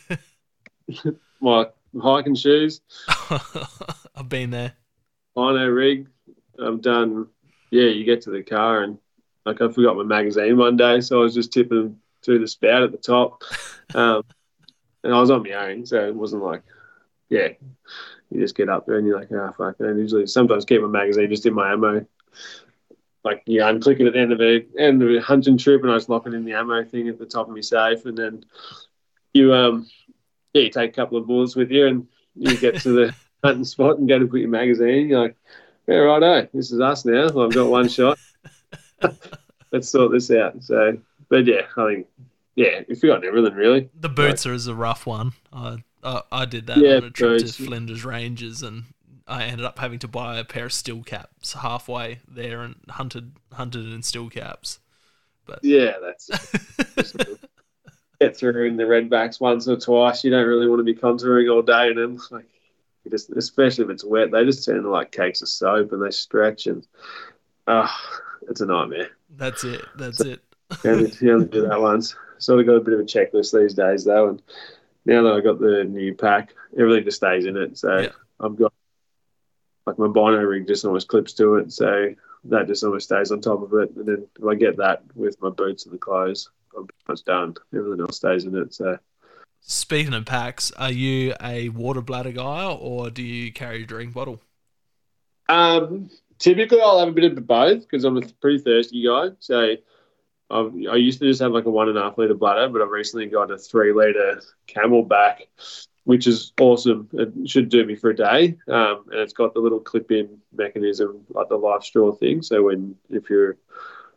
My hiking shoes, I've been there. Lino rig. I've done, yeah, you get to the car and like I forgot my magazine one day, so I was just tipping them through the spout at the top. Um, and I was on my own, so it wasn't like, yeah, you just get up there and you're like, ah, oh, fuck. And I usually sometimes keep my magazine just in my ammo. Like, you unclick it at the end of a, end of a hunting trip and I just lock it in the ammo thing at the top of my safe. And then you, um, yeah, you take a couple of bullets with you and you get to the hunting spot and go to put your magazine. You're like, yeah, righto, this is us now. Well, I've got one shot. Let's sort this out. So, but yeah, I think, yeah, we forgotten everything really. The boots are is a rough one. I I, I did that Yeah, on a trip boots. to Flinders Ranges, and I ended up having to buy a pair of steel caps halfway there, and hunted hunted in steel caps. But Yeah, that's just get through in the redbacks once or twice. You don't really want to be contouring all day in them. Like, you just, especially if it's wet, they just turn into like cakes of soap and they stretch and ah, it's a nightmare. that's it. That's it. You only, you only do that once. Sort of got a bit of a checklist these days though, and now that I got the new pack, everything just stays in it. So Yeah. I've got like my bino rig just almost clips to it, so that just almost stays on top of it. And then if I get that with my boots and the clothes, I'm pretty much done. Everything else stays in it. So Speaking of packs, are you a water bladder guy, or do you carry a drink bottle? um, typically I'll have a bit of both because I'm a pretty thirsty guy. So I've, I used to just have like a one and a half litre bladder, but I've recently got a three litre Camelback, which is awesome. It should do me for a day. Um, and it's got the little clip-in mechanism, like the life straw thing. So when if you're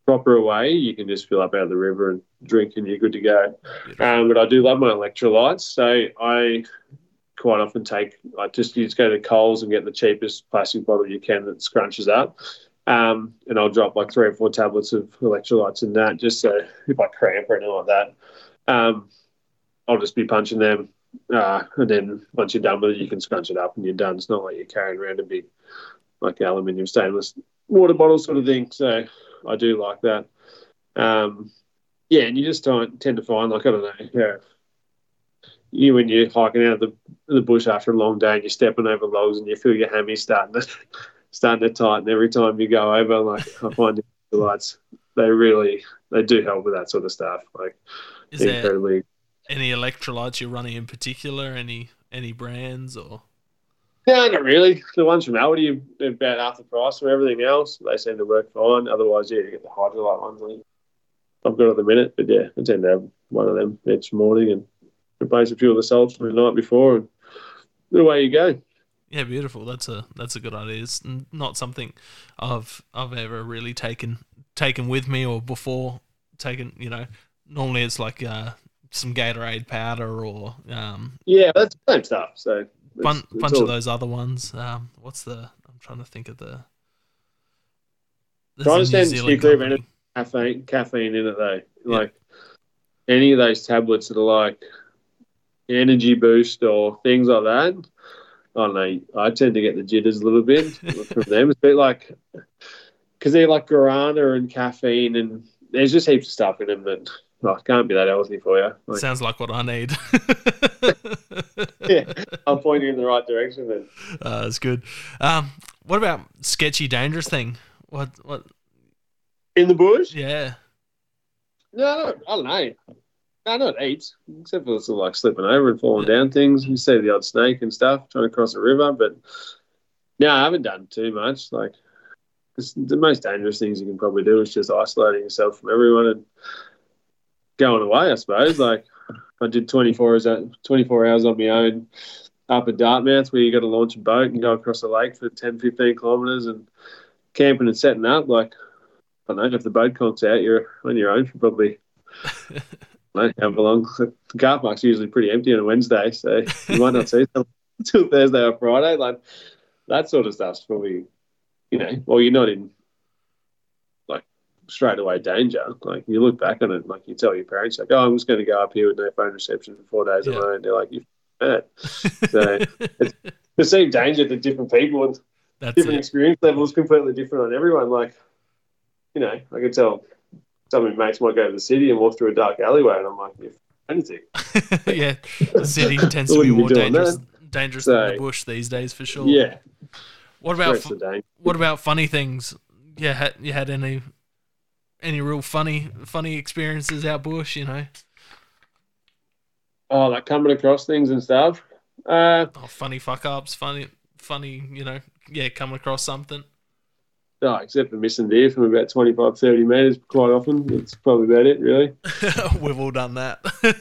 proper away, you can just fill up out of the river and drink and you're good to go. Um, but I do love my electrolytes. So I quite often take, I just, you just go to Coles and get the cheapest plastic bottle you can that scrunches up. Um, and I'll drop like three or four tablets of electrolytes in that, just so if I cramp or anything like that, um, I'll just be punching them. Uh, and then once you're done with it, you can scrunch it up and you're done. It's not like you're carrying around a big, like aluminium stainless water bottle sort of thing. So I do like that. Um, yeah, and you just don't tend to find, like, I don't know, yeah, you when you're hiking out of the, the bush after a long day and you're stepping over logs and you feel your hammies starting to starting to tighten every time you go over. Like, I find the lights, they really, they do help with that sort of stuff. Like, is there incredibly... any electrolytes you're running in particular? Any any brands or? No, not really. The ones from Aldi are about half the price for everything else. They seem to work fine. Otherwise, yeah, you get the Hydrolyte ones. I've got at the minute, but yeah, I tend to have one of them each morning and replace a few of the salts from the night before, and away you go. Yeah, beautiful. That's a that's a good idea. It's not something I've I've ever really taken taken with me or before taken. You know, normally it's like uh, some Gatorade powder or um, yeah, that's the same stuff. So bunch bunch all... of those other ones. Um, what's the? I'm trying to think of the. I understand you clear any caffeine caffeine in it though. Yeah. Like any of those tablets that are like energy boost or things like that. I don't know. I tend to get the jitters a little bit from them. It's a bit like, because they're like guarana and caffeine, and there's just heaps of stuff in them that oh, it can't be that healthy for you. Like, sounds like what I need. Yeah, I'll point you in the right direction then. Uh, that's good. Um, what about sketchy, dangerous thing? What? What? In the bush? Yeah. No, I don't know. No, not heaps, except for sort of like slipping over and falling yeah. down things. You see the odd snake and stuff trying to cross a river, but no, I haven't done too much. Like, the most dangerous things you can probably do is just isolating yourself from everyone and going away, I suppose. Like, I did twenty-four hours, twenty-four hours on my own up at Dartmouth, where you got to launch a boat and go across the lake for ten, fifteen kilometres and camping and setting up. Like, I don't know, if the boat conks out, you're on your own for probably... Have a long, the car park's usually pretty empty on a Wednesday, so you might not see them until Thursday or Friday. Like, that sort of stuff's probably, you know, well, you're not in like straight away danger. Like, you look back on it, like, you tell your parents, like, oh, I'm just going to go up here with no phone reception for four days yeah. alone. And they're like, you're mad. So it's perceived danger to different people, and That's different it. experience levels completely different on everyone. Like, you know, I could tell. Some of my mates might go to the city and walk through a dark alleyway, and I'm like, if anything. Yeah, the city tends to be more be dangerous, dangerous so, than the bush these days, for sure. Yeah. What about fu- what about funny things? Yeah, had, you had any any real funny funny experiences out bush? You know. Oh, like coming across things and stuff. Uh, oh, funny fuck ups, funny, funny. You know, yeah, coming across something. No, except for missing deer from about twenty-five, thirty metres quite often. That's probably about it, really. We've all done that.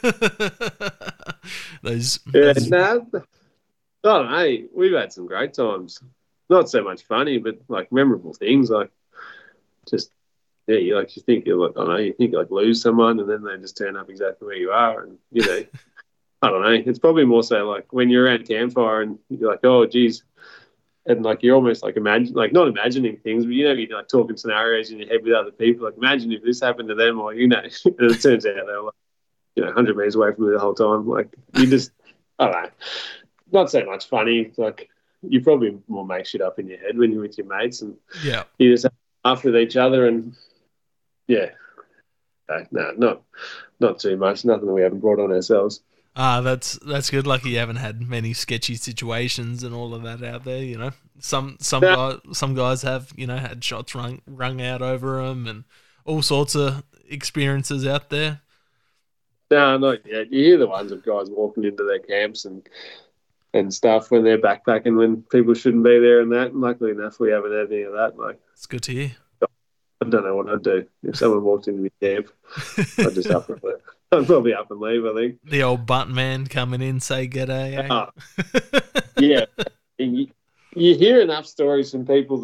those, yeah, those... Nah, I don't know. We've had some great times. Not so much funny, but like memorable things. Like, just, yeah, you like, you think you're like, I don't know, you think you like lose someone and then they just turn up exactly where you are. And, you know, I don't know. It's probably more so like when you're around campfire and you're like, oh, geez. And, like, you're almost, like, imagine, like not imagining things, but, you know, you're, like, talking scenarios in your head with other people. Like, imagine if this happened to them or, you know, and it turns out they were, like, you know, one hundred metres away from you the whole time. Like, you just, I don't know, not so much funny. It's like, you probably more make shit up in your head when you're with your mates and yeah, you just laugh with each other and, yeah. No, no, not, not too much. Nothing that we haven't brought on ourselves. Ah, uh, that's that's good. Lucky you haven't had many sketchy situations and all of that out there. You know, some some yeah. guys some guys have you know had shots rung rung out over them and all sorts of experiences out there. No, not yet. You hear the ones of guys walking into their camps and and stuff when they're backpacking when people shouldn't be there and that. And luckily enough, we haven't had any of that. Like, it's good to hear. I don't know what I'd do if someone walked into my camp. I'd just up and leave. I'd probably up and leave, I think. The old butt man coming in, say g'day. Eh? Uh, yeah. You, you hear enough stories from people that have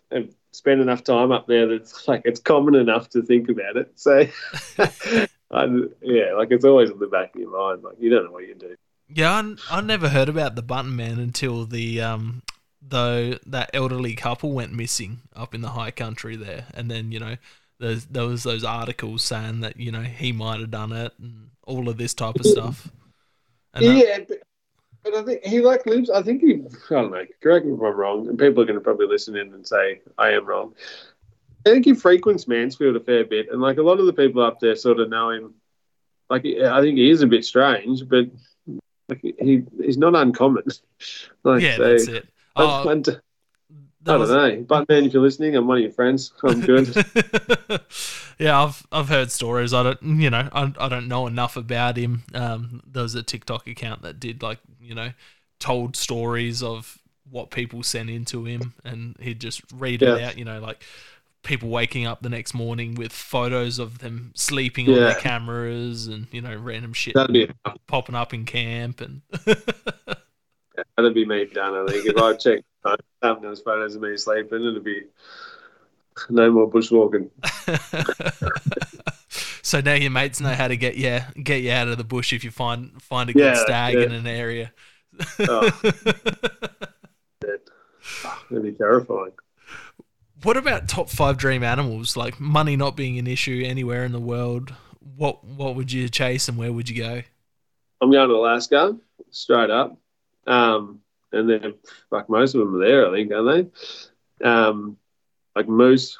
have spent enough time up there that it's like it's common enough to think about it. So, I, yeah, like it's always in the back of your mind. Like you don't know what you do. Yeah, I, I never heard about the Button Man until the um, though that elderly couple went missing up in the high country there, and then you know there's, there was those articles saying that you know he might have done it and all of this type of stuff. And yeah, that, but, but I think he like lives. I think he. I don't know. Correct me if I'm wrong, and people are going to probably listen in and say I am wrong. I think he frequents Mansfield a fair bit, and like a lot of the people up there sort of know him. Like I think he is a bit strange, but. Like he, he's not uncommon. Like, yeah, so, that's it. I, Oh, I, I don't was... know. But man, if you're listening, I'm one of your friends. I'm good. yeah, I've I've heard stories. I don't, you know, I, I don't know enough about him. Um, there was a TikTok account that did like, you know, told stories of what people sent into him, and he'd just read yeah. it out. You know, like people waking up the next morning with photos of them sleeping yeah. on their cameras, and you know, random shit That'd be popping up in camp, and yeah, that'd be me done. I think if I checked some of those photos of me sleeping, it'd be no more bushwalking. So now your mates know how to get you get you out of the bush if you find find a good yeah, stag yeah. in an area. oh. That'd be terrifying. What about top five dream animals? Like money not being an issue anywhere in the world, what what would you chase and where would you go? I'm going to Alaska, straight up. Um, and then, like, most of them are there, I think, aren't they? Um, like moose,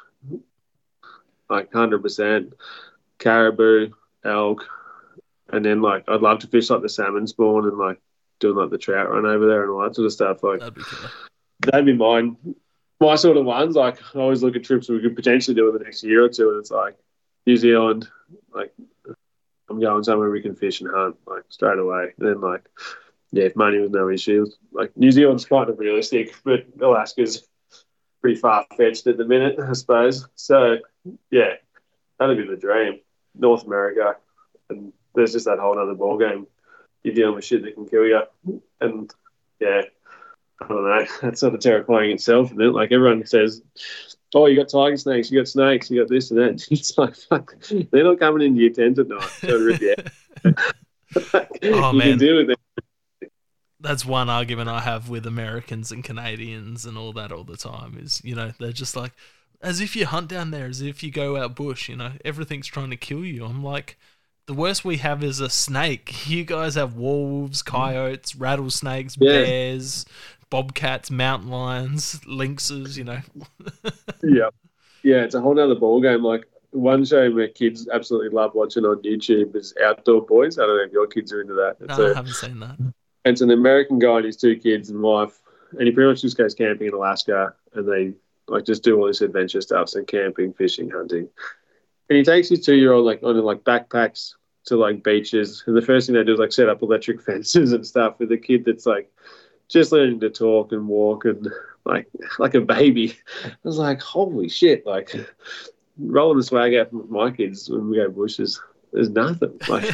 like one hundred percent. Caribou, elk. And then, like, I'd love to fish, like, the salmon spawn and, like, doing, like, the trout run over there and all that sort of stuff. Like, that'd be cool. That'd be mine. My sort of ones, like I always look at trips we could potentially do in the next year or two, and it's like New Zealand, like I'm going somewhere we can fish and hunt, like straight away. And then, like, yeah, if money was no issue, like New Zealand's kind of realistic, but Alaska's pretty far fetched at the minute, I suppose. So, yeah, that'd be the dream. North America, and there's just that whole other ball game. You're dealing with shit that can kill you, and yeah. I don't know. That's sort of terrifying itself, isn't it? Like everyone says, "Oh, you got tiger snakes, you got snakes, you got this and that." It's like, fuck, they're not coming into your tent at night. Trying to rip you out. Like, oh you man, can deal with it. That's one argument I have with Americans and Canadians and all that all the time. Is you know they're just like, as if you hunt down there, as if you go out bush. You know, everything's trying to kill you. I'm like, the worst we have is a snake. You guys have wolves, coyotes, rattlesnakes, Yeah. bears, bobcats, mountain lions, lynxes, you know. Yeah. Yeah, it's a whole other ball game. Like one show my kids absolutely love watching on YouTube is Outdoor Boys. I don't know if your kids are into that. It's No, a, I haven't seen that. It's an American guy and his two kids and wife, and he pretty much just goes camping in Alaska, and they like just do all this adventure stuff, so camping, fishing, hunting. And he takes his two-year-old like on like backpacks to like beaches, and the first thing they do is like set up electric fences and stuff with a kid that's like just learning to talk and walk and like like a baby. I was like, holy shit! Like rolling the swag out with my kids when we go bushes, there's nothing. Like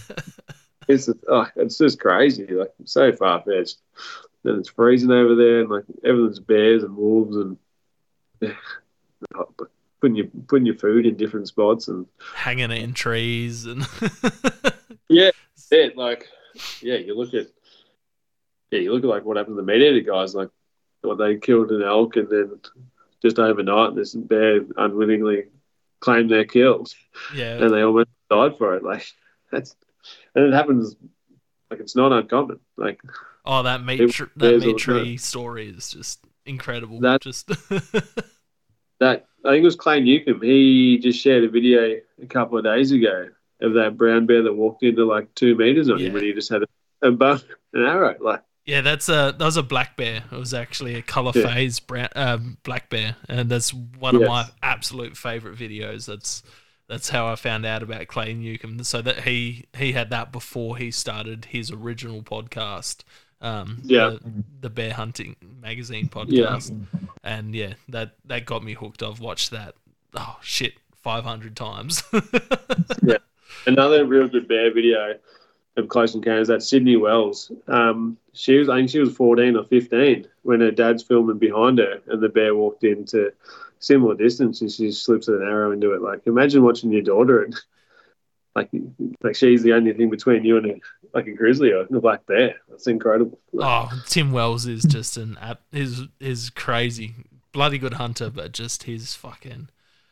it's just, oh, it's just crazy. Like so far fetched. Then it's freezing over there, and like everything's bears and wolves and yeah, putting your putting your food in different spots and hanging it in trees and yeah, it like yeah. You look at yeah, you look at like what happened to the meat eater guys. Like what they killed an elk, and then just overnight this bear unwittingly claimed their kills. Yeah, and they almost died for it. Like that's and it happens. Like it's not uncommon. Like oh, that meat tr- that meat tree story is just incredible. That just that I think it was Clay Newcomb. He just shared a video a couple of days ago of that brown bear that walked into like two meters on yeah. him, and he just had a, a bow and arrow. Like yeah, that's a that was a black bear. It was actually a color yeah. phase brown um, black bear, and that's one of yes. my absolute favorite videos. That's that's how I found out about Clay Newcomb. So that he he had that before he started his original podcast. Um, yeah, the, the Bear Hunting Magazine podcast, yeah. and yeah, that that got me hooked. I've watched that. Oh shit, five hundred times. yeah, another real good bear video. of Close Encounters, that Sydney Wells. Um, she was, I think she was fourteen or fifteen when her dad's filming behind her, and the bear walked into similar distance, and she slips an arrow into it. Like, imagine watching your daughter and like, like she's the only thing between you and a, like a grizzly or a black bear. That's incredible. Oh, Tim Wells is just an app. Is is crazy, bloody good hunter, but just his fucking,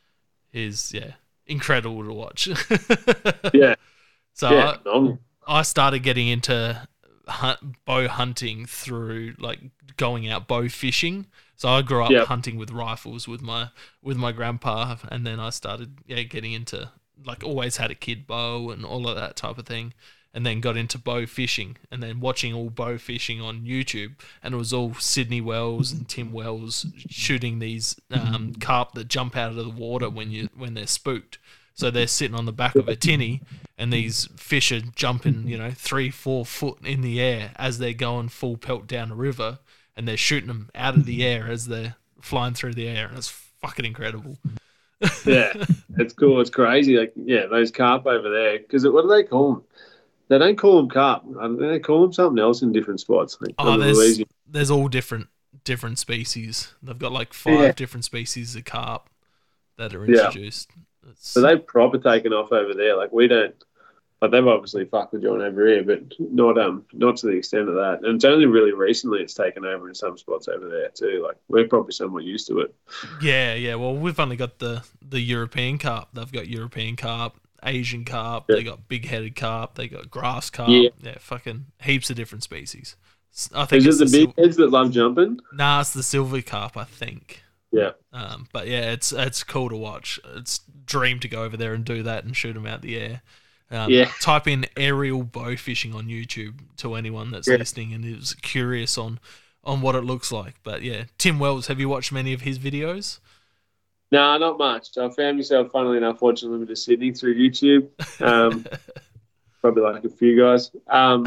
his yeah, incredible to watch. Yeah. So yeah, I, I started getting into hunt, bow hunting through like going out bow fishing. So I grew up yep. hunting with rifles with my with my grandpa, and then I started yeah getting into like always had a kid bow and all of that type of thing, and then got into bow fishing, and then watching all bow fishing on YouTube, and it was all Sydney Wells and Tim Wells shooting these um, carp that jump out of the water when you when they're spooked. So they're sitting on the back of a tinny, and these fish are jumping, you know, three, four foot in the air as they're going full pelt down a river, and they're shooting them out of the air as they're flying through the air, and it's fucking incredible. Yeah, it's cool. It's crazy. Like, yeah, those carp over there. Because what do they call them? They don't call them carp. They call them something else in different spots. Like oh, there's, there's all different different species. They've got like five yeah. different species of carp that are introduced. Yeah. So they've proper taken off over there. Like, we don't. Like, they've obviously fucked the joint over here, but not um not to the extent of that. And it's only really recently it's taken over in some spots over there too. Like, we're probably somewhat used to it. Yeah, yeah. Well, we've only got the, the European carp. They've got European carp, Asian carp. Yeah. They got big-headed carp. They got grass carp. Yeah. yeah, fucking heaps of different species. I think Is it's it the, the big sil- heads that love jumping? Nah, it's the silver carp, I think. Yeah. Um, but yeah, it's it's cool to watch. It's a dream to go over there and do that and shoot them out the air. Um, yeah. Type in aerial bow fishing on YouTube to anyone that's yeah. listening and is curious on, on what it looks like. But yeah, Tim Wells, have you watched many of his videos? No, nah, not much. I found myself, funnily enough, watching a little bit of Sydney through YouTube. Um, probably like a few guys. Um,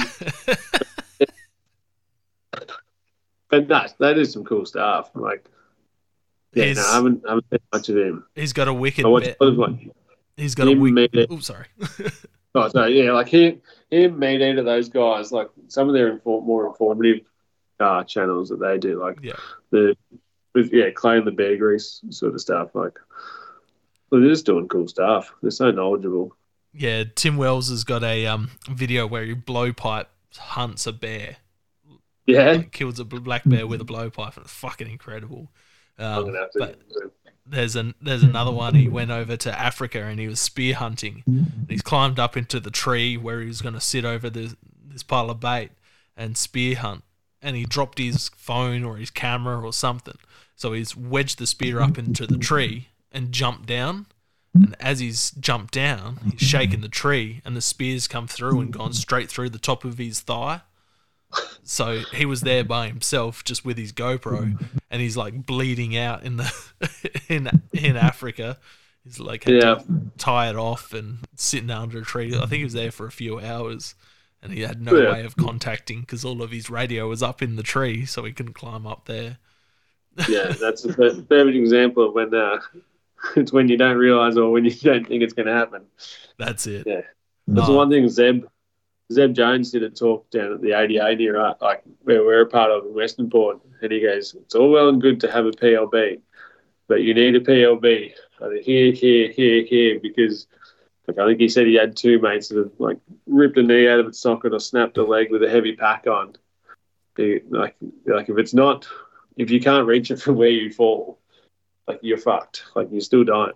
but no, that is some cool stuff. Like, yeah, no, I haven't, I haven't seen much of him. He's got a wicked bet. Like, he's got a wicked... Oh, sorry. oh, sorry. Yeah, like him, him, Meat Eater, those guys, like some of their inform- more informative uh, channels that they do, like yeah. the, with, yeah, Clay and the Bear Grease sort of stuff. Like, well, they're just doing cool stuff. They're so knowledgeable. Yeah, Tim Wells has got a um, video where he blowpipe hunts a bear. Yeah. Like, kills a black bear with a blowpipe, and it's fucking incredible. Um, but there's an there's another one. He went over to Africa and he was spear hunting. And he's climbed up into the tree where he was going to sit over this this pile of bait and spear hunt. And he dropped his phone or his camera or something. So he's wedged the spear up into the tree and jumped down. And as he's jumped down, he's shaken the tree, and the spear's come through and gone straight through the top of his thigh. So he was there by himself, just with his GoPro, and he's like bleeding out in the in in Africa. He's like had yeah. to tie it off and sitting under a tree. I think he was there for a few hours, and he had no yeah. way of contacting because all of his radio was up in the tree, so he couldn't climb up there. Yeah, that's a perfect example of when uh, it's when you don't realise or when you don't think it's going to happen. That's it. Yeah, that's oh. the one thing Zeb. Zeb Jones did a talk down at the A D A near, uh, like, where we're a part of in Western Port, and he goes, it's all well and good to have a P L B, but you need a P L B either here, here, here, here, because like, I think he said he had two mates that have, like, ripped a knee out of its socket or snapped a leg with a heavy pack on. He, like, like if it's not, if you can't reach it from where you fall, like, you're fucked. Like, you're still dying.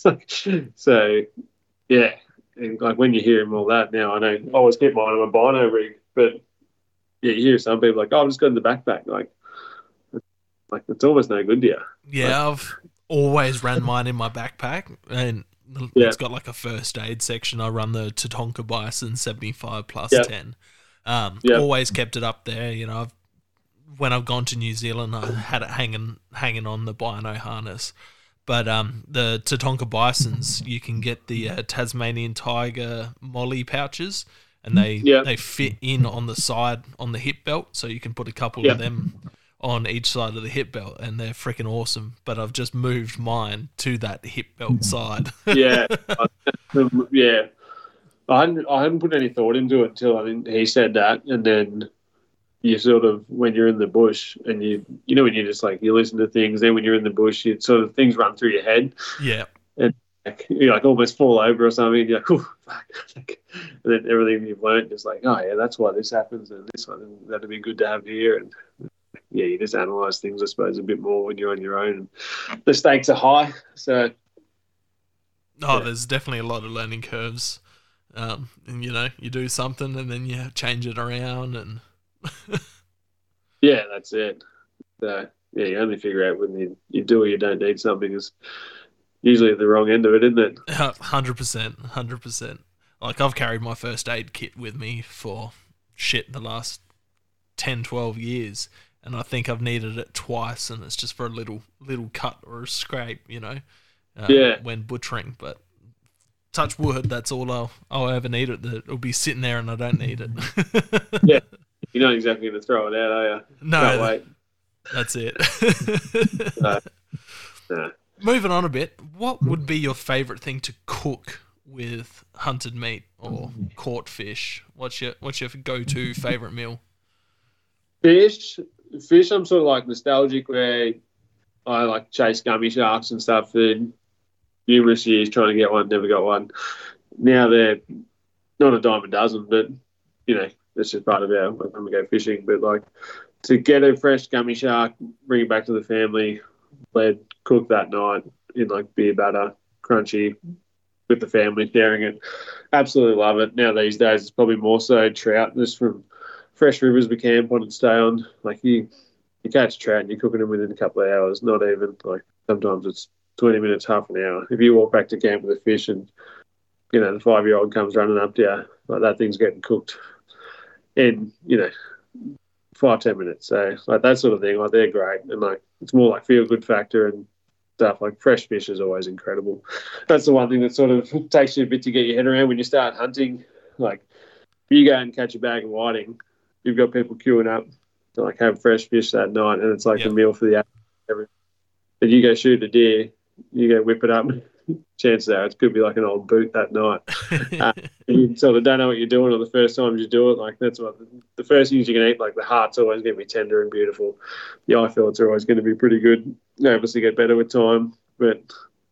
So, yeah. And like when you hear him all that now, I know I always keep mine on a bino rig, but yeah, you hear some people like, "Oh, I've just got in the backpack." Like, like it's almost no good to you. Yeah, like, I've always ran mine in my backpack, and yeah. it's got like a first aid section. I run the Tatonka Bison seventy-five plus yeah. ten. Um, yeah. Always kept it up there. You know, I've, when I've gone to New Zealand, I had it hanging hanging on the bino harness. But um, the Tatonka Bisons, you can get the uh, Tasmanian Tiger Molly pouches, and they yeah. they fit in on the side on the hip belt, so you can put a couple yeah. of them on each side of the hip belt, and they're freaking awesome. But I've just moved mine to that hip belt side. yeah, yeah. I hadn't, I hadn't put any thought into it until I think he said that, and then you sort of, when you're in the bush and you, you know, when you just like, you listen to things, then when you're in the bush, you sort of, things run through your head. Yeah. And like, you like almost fall over or something. And you're like, oh, fuck. And then everything you've learned is like, oh yeah, that's why this happens, and this one, and that'd be good to have here. And yeah, you just analyse things, I suppose, a bit more when you're on your own. And the stakes are high, so. Oh, yeah. There's definitely a lot of learning curves. Um, and you know, you do something and then you change it around and. Yeah, that's it. So, yeah, you only figure out when you, you do or you don't need something is usually at the wrong end of it, isn't it? one hundred percent, one hundred percent. Like, I've carried my first aid kit with me for shit the last ten, twelve years, and I think I've needed it twice, and it's just for a little little cut or a scrape, you know, uh, yeah. when butchering. But touch wood, that's all I'll, I'll ever need it. That it'll be sitting there and I don't need it. Yeah. You're not exactly going to throw it out, are you? No, Can't wait. That's it. no. No. Moving on a bit, what would be your favourite thing to cook with hunted meat or caught fish? What's your what's your go-to favourite meal? Fish, fish. I'm sort of like nostalgic, where I like chase gummy sharks and stuff for numerous years, trying to get one, never got one. Now they're not a dime a dozen, but you know. That's just part of our when we go fishing. But like to get a fresh gummy shark, bring it back to the family, lead, cook that night in like beer batter, crunchy, with the family sharing it. Absolutely love it. Now these days it's probably more so trout, just from fresh rivers we camp on and stay on. Like you, you catch trout and you're cooking them within a couple of hours. Not even like sometimes it's twenty minutes, half an hour. If you walk back to camp with a fish and you know the five year old comes running up to you, like that thing's getting cooked in, you know, five, ten minutes. So like that sort of thing, like they're great. And like it's more like feel good factor and stuff. Like fresh fish is always incredible. That's the one thing that sort of takes you a bit to get your head around when you start hunting. Like if you go and catch a bag of whiting, you've got people queuing up to like have fresh fish that night, and it's like yep. a meal for the everything. But you go shoot a deer, you go whip it up. Chances are it could be like an old boot that night. uh, you sort of don't know what you're doing on the first time you do it. Like that's what the first things you can eat. Like the heart's always going to be tender and beautiful. The eye fillets are always going to be pretty good. They obviously get better with time, but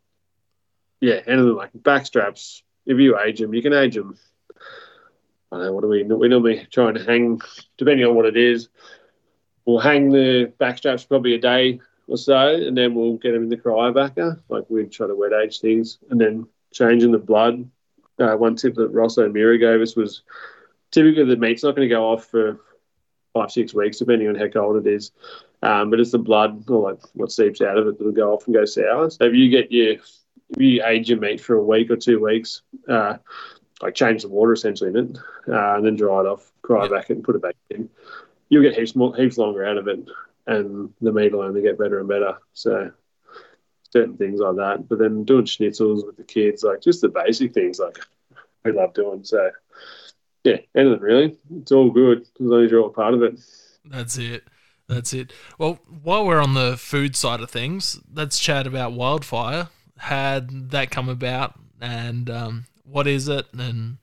yeah, and then like back straps. If you age them, you can age them. I don't know what do we we normally try and hang, depending on what it is. We'll hang the back straps probably a day or so, and then we'll get them in the cryovac. Like we'd try to wet age things, and then changing the blood. Uh, one tip that Ross O'Meara gave us was typically the meat's not going to go off for five, six weeks, depending on how cold it is. Um, but it's the blood or like what seeps out of it that'll go off and go sour. So if you get your, if you age your meat for a week or two weeks, uh, like change the water essentially in it, uh, and then dry it off, cryovac yeah. it, and put it back in, you'll get heaps more, heaps longer out of it. And the meat will only get better and better. So certain things like that. But then doing schnitzels with the kids, like just the basic things, like we love doing. So yeah, anything really. It's all good as long as you're all part of it. That's it. That's it. Well, while we're on the food side of things, let's chat about Wildfire. How'd that come about, and um, what is it? And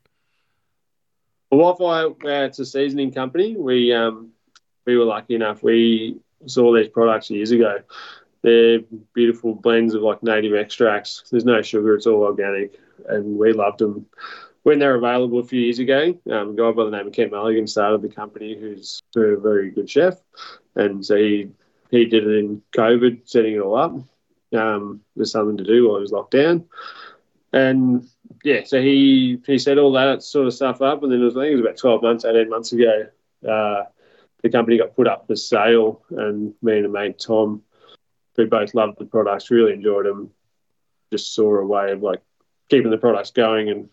well, Wildfire, uh, it's a seasoning company. We um, we were lucky enough. We saw these products years ago. They're beautiful blends of like native extracts. There's no sugar, it's all organic, and we loved them when they were available a few years ago. Um, a guy by the name of Kent Mulligan started the company, who's a very good chef, and so he he did it in COVID, setting it all up. Um, there's something to do while he was locked down, and yeah, so he he set all that sort of stuff up, and then it was, I think it was about twelve months, eighteen months ago. Uh, The company got put up for sale, and me and a mate, Tom, we both loved the products, really enjoyed them, just saw a way of like keeping the products going and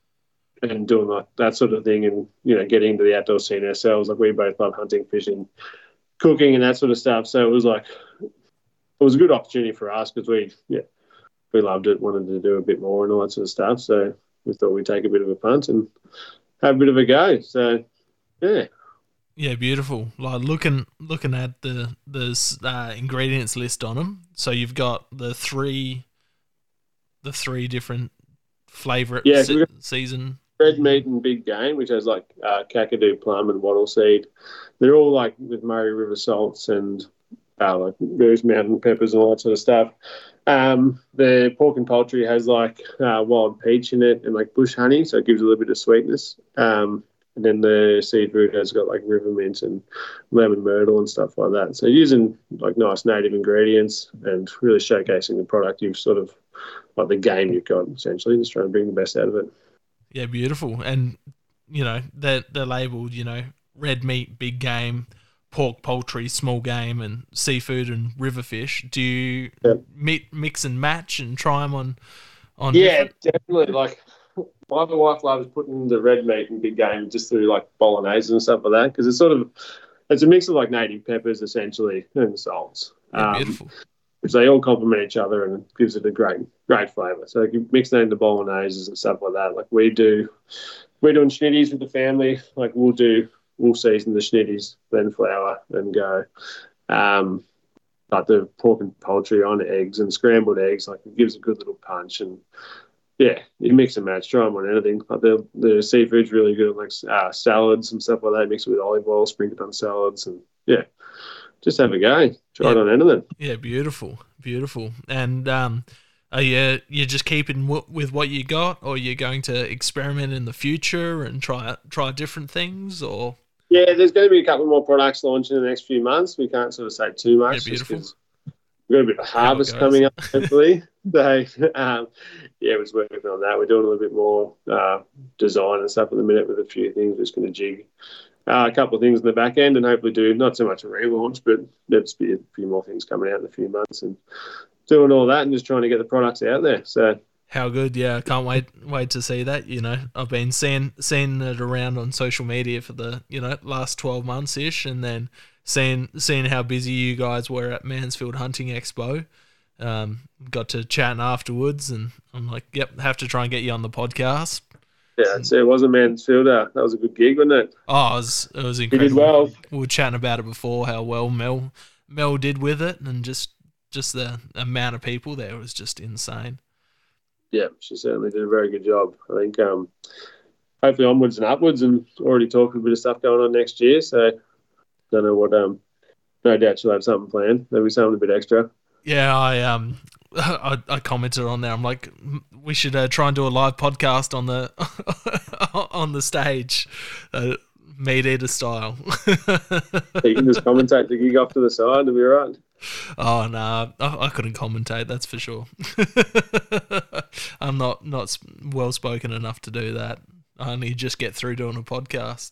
and doing like that sort of thing, and you know getting into the outdoor scene ourselves. Like we both love hunting, fishing, cooking, and that sort of stuff. So it was like it was a good opportunity for us because we yeah we loved it, wanted to do a bit more and all that sort of stuff. So we thought we'd take a bit of a punt and have a bit of a go. So yeah. Yeah, beautiful. Like looking looking at the the uh, ingredients list on them. So you've got the three, the three different flavor yeah, se- season. red meat and big game, which has like uh, Kakadu plum and wattle seed. They're all like with Murray River salts and uh, like various mountain peppers and all that sort of stuff. Um, the pork and poultry has like uh, wild peach in it and like bush honey, so it gives a little bit of sweetness. Um, and then the seafood has got like river mint and lemon myrtle and stuff like that. So using like nice native ingredients and really showcasing the product you've sort of like the game you've got essentially, just trying to bring the best out of it. Yeah, beautiful. And you know they're they're labelled, you know, red meat, big game, pork, poultry, small game, and seafood and river fish. Do you yeah. meet, mix and match and try them on? on yeah, different? definitely. Like my other wife loves putting the red meat and big game just through like bolognese and stuff like that because it's sort of it's a mix of like native peppers essentially and salts. Yeah, um, beautiful. Which they all complement each other and it gives it a great, great flavour. So you mix that into bologneses and stuff like that. Like we do, we're doing schnitties with the family. Like we'll do, we'll season the schnitties, then flour and go. Um, like the pork and poultry on eggs and scrambled eggs, like it gives a good little punch. And yeah, you mix and match, try them on anything. Like the the seafood's really good at like uh, salads and stuff like that. Mix it with olive oil, sprinkle it on salads, and yeah. Just have a go. Try yeah. it on anything. Yeah, beautiful, beautiful. And um, are you you just keeping w- with what you got, or you're going to experiment in the future and try try different things, or? Yeah, there's going to be a couple more products launched in the next few months. We can't sort of say too much. Yeah, beautiful. We've got a bit of harvest coming up, hopefully. So, um, yeah, we're working on that. We're doing a little bit more uh, design and stuff at the minute with a few things. We're just going to jig Uh, a couple of things in the back end and hopefully do not so much a relaunch, but there's be a few more things coming out in a few months and doing all that and just trying to get the products out there. So how good, yeah! I can't wait wait to see that. You know, I've been seeing seeing it around on social media for the you know last twelve months ish, and then seeing seeing how busy you guys were at Mansfield Hunting Expo. Um, got to chatting afterwards, and I'm like, yep, have to try and get you on the podcast. Yeah, I'd say it was a Mansfield. Uh, that was a good gig, wasn't it? Oh, it was, it was incredible. You did well. We were chatting about it before, how well Mel Mel did with it, and just just the amount of people there was just insane. Yeah, she certainly did a very good job. I think um, hopefully onwards and upwards, and already talking a bit of stuff going on next year. So don't know what. Um, no doubt she'll have something planned. There'll be something a bit extra. Yeah, I um, I, I commented on there. I'm like, we should uh, try and do a live podcast on the on the stage, uh, meat eater style. You can just commentate the gig off to the side. It'll be all right. Oh no, I, I couldn't commentate. That's for sure. I'm not not well spoken enough to do that. I only just get through doing a podcast.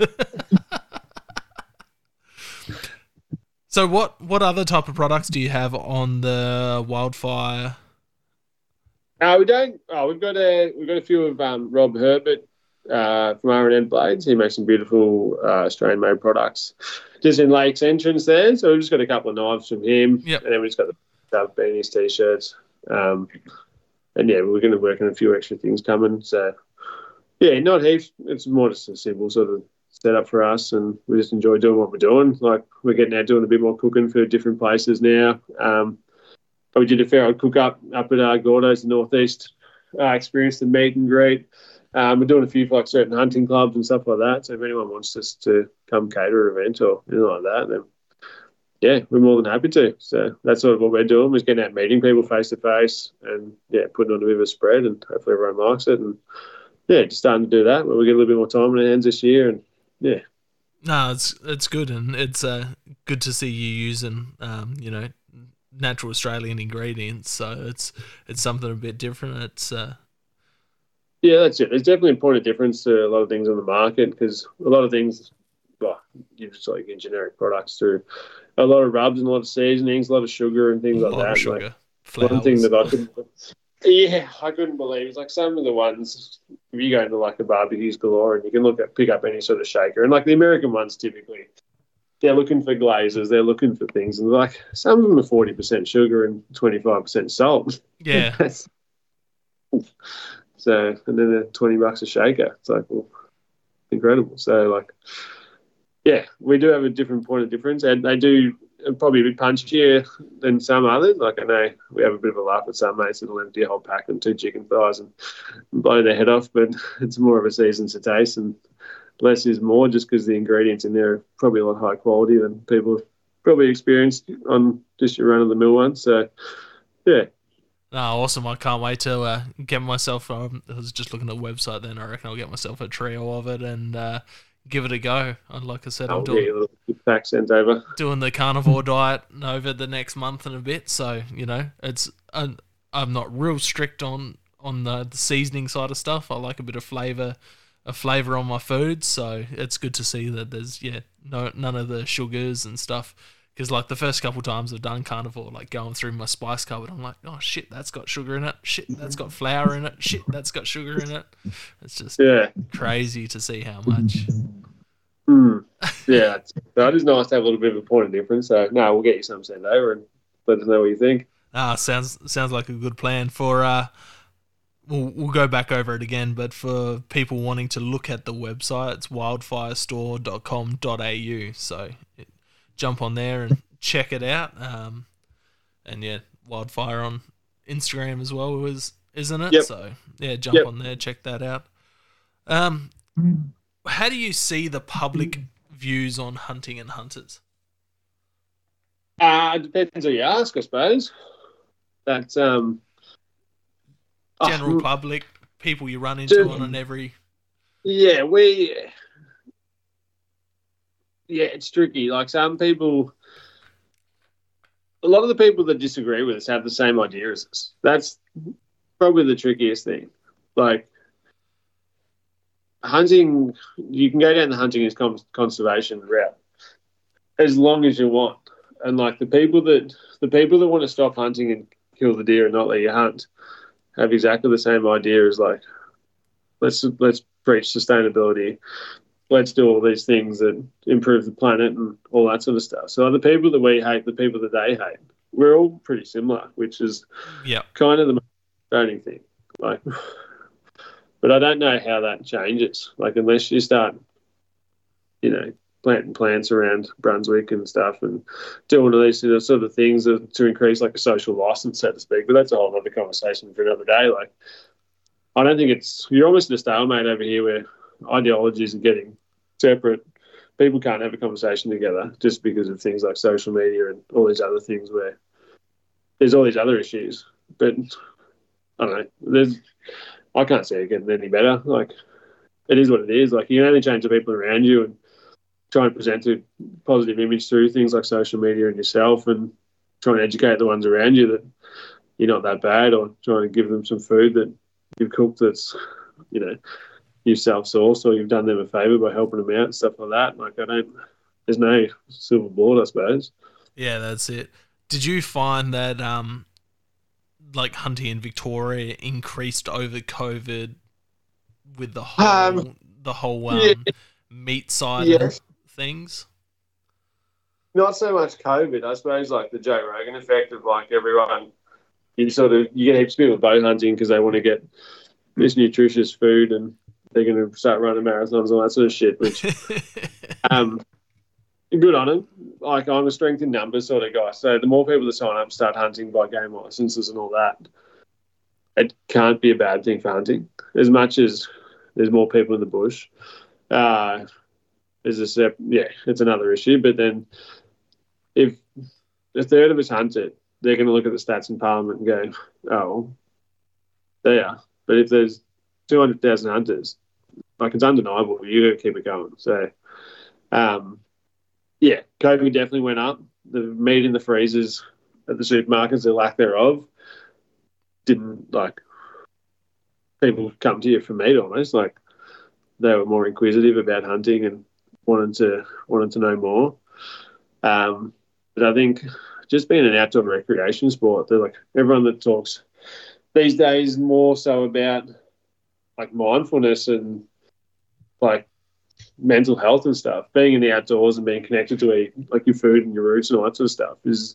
So what, what other type of products do you have on the Wildfire? Uh, we don't. Oh, we've got a we've got a few of um, Rob Herbert uh, from R and N Blades. He makes some beautiful uh, Australian made products. Just in Lakes Entrance there. So we've just got a couple of knives from him. Yep. And then we've just got the Dove beanies, t-shirts. Um, and yeah, we're going to work on a few extra things coming. So yeah, not heaps. It's more just a simple sort of setup for us, and we just enjoy doing what we're doing. Like we're getting out doing a bit more cooking for different places now. Um, we did a fair old cook up up at uh, Gordo's, the northeast. Uh, experienced the meet and greet. Um, we're doing a few for like certain hunting clubs and stuff like that. So if anyone wants us to come cater an event or anything like that, then yeah, we're more than happy to. So that's sort of what we're doing. We're getting out meeting people face to face and yeah, putting on a bit of a spread, and hopefully everyone likes it. And yeah, just starting to do that. But we get a little bit more time on our hands this year, and yeah. No, it's it's good, and it's uh, good to see you using um, you know, natural Australian ingredients. So it's it's something a bit different. It's uh, yeah, that's it. There's definitely a point of difference to a lot of things on the market, because a lot of things, well, you just like get generic products through a lot of rubs and a lot of seasonings, a lot of sugar and things a like lot that. of sugar, like, flowers. One thing that I couldn't, yeah, I couldn't believe is like some of the ones, if you go into like a barbecues galore and you can look at pick up any sort of shaker, and like the American ones typically, they're looking for glazes, they're looking for things, and like some of them are forty percent sugar and twenty-five percent salt. Yeah. So, and then they're twenty bucks a shaker. It's like, well, incredible. So, like, yeah, we do have a different point of difference, and they do probably a bit punchier than some others. Like I know we have a bit of a laugh at some mates that'll empty a whole pack and two chicken thighs and blow their head off, but it's more of a season to taste, and less is more just because the ingredients in there are probably a lot higher quality than people have probably experienced on just your run-of-the-mill one. So, yeah. No, awesome. I can't wait to uh, get myself, um, I was just looking at the website then, I reckon I'll get myself a trio of it and uh, give it a go. And like I said, I'll I'm doing, get you a little pack sent over. doing the carnivore diet over the next month and a bit. So, you know, it's uh, I'm not real strict on, on the, the seasoning side of stuff. I like a bit of flavour a flavour on my food, so it's good to see that there's, yeah, no none of the sugars and stuff. Because, like, the first couple times I've done carnivore, like, going through my spice cupboard, I'm like, oh, shit, that's got sugar in it. Shit, that's got flour in it. Shit, that's got sugar in it. It's just yeah. crazy to see how much. Mm. Yeah. So it is nice to have a little bit of a point of difference. So, no, we'll get you some sent over and let us know what you think. Ah, sounds sounds like a good plan. For, uh, we'll, we'll go back over it again, but for people wanting to look at the website, it's wildfire store dot com dot a u. So, it, jump on there and check it out. Um, and yeah, Wildfire on Instagram as well, is isn't it? Yep. So yeah, jump yep. on there, check that out. Um, how do you see the public views on hunting and hunters? Uh, it depends who you ask, I suppose. That's um, general oh, public, people you run into on an every. Yeah, we. Yeah, it's tricky. Like some people, a lot of the people that disagree with us have the same idea as us. That's probably the trickiest thing. Like hunting, you can go down the hunting as conservation route as long as you want. And like the people that the people that want to stop hunting and kill the deer and not let you hunt have exactly the same idea as like let's let's preach sustainability. Let's do all these things that improve the planet and all that sort of stuff. So the people that we hate, the people that they hate, we're all pretty similar, which is yeah, kind of the only thing. Like, but I don't know how that changes. Like, unless you start, you know, planting plants around Brunswick and stuff and doing all these sort of things to increase like a social license, so to speak. But that's a whole other conversation for another day. Like, I don't think it's, you're almost in a stalemate over here where ideologies are getting separate. People can't have a conversation together just because of things like social media and all these other things where there's all these other issues. But I don't know. There's, I can't see it getting any better. Like, it is what it is. Like, you can only change the people around you and try and present a positive image through things like social media and yourself, and try and educate the ones around you that you're not that bad, or trying to give them some food that you've cooked that's, you know, you self-sourced, or you've done them a favour by helping them out and stuff like that. Like, I don't, there's no silver bullet, I suppose. Yeah, that's it. Did you find that, um, like, hunting in Victoria increased over COVID with the whole, um, the whole um, yeah. meat side yeah. of things? Not so much COVID, I suppose, like the Joe Rogan effect of, like, everyone, you sort of, you get heaps of people bow hunting because they want to get this nutritious food and they're going to start running marathons and all that sort of shit, which, um, good on them. Like, I'm a strength in numbers sort of guy. So the more people that sign up start hunting by game licenses and all that, it can't be a bad thing for hunting. As much as there's more people in the bush, uh, is a step, yeah, it's another issue. But then if a third of us hunt it, they're going to look at the stats in Parliament and go, oh, they are. But if there's two hundred thousand hunters, like, it's undeniable. You got to keep it going. So, um, yeah, COVID definitely went up. The meat in the freezers at the supermarkets, the lack thereof, didn't, like, people come to you for meat almost. Like, they were more inquisitive about hunting and wanted to wanted to know more. Um, but I think just being an outdoor recreation sport, they're like, everyone that talks these days more so about, like, mindfulness and, like, mental health and stuff. Being in the outdoors and being connected to eat, like, your food and your roots and all that sort of stuff is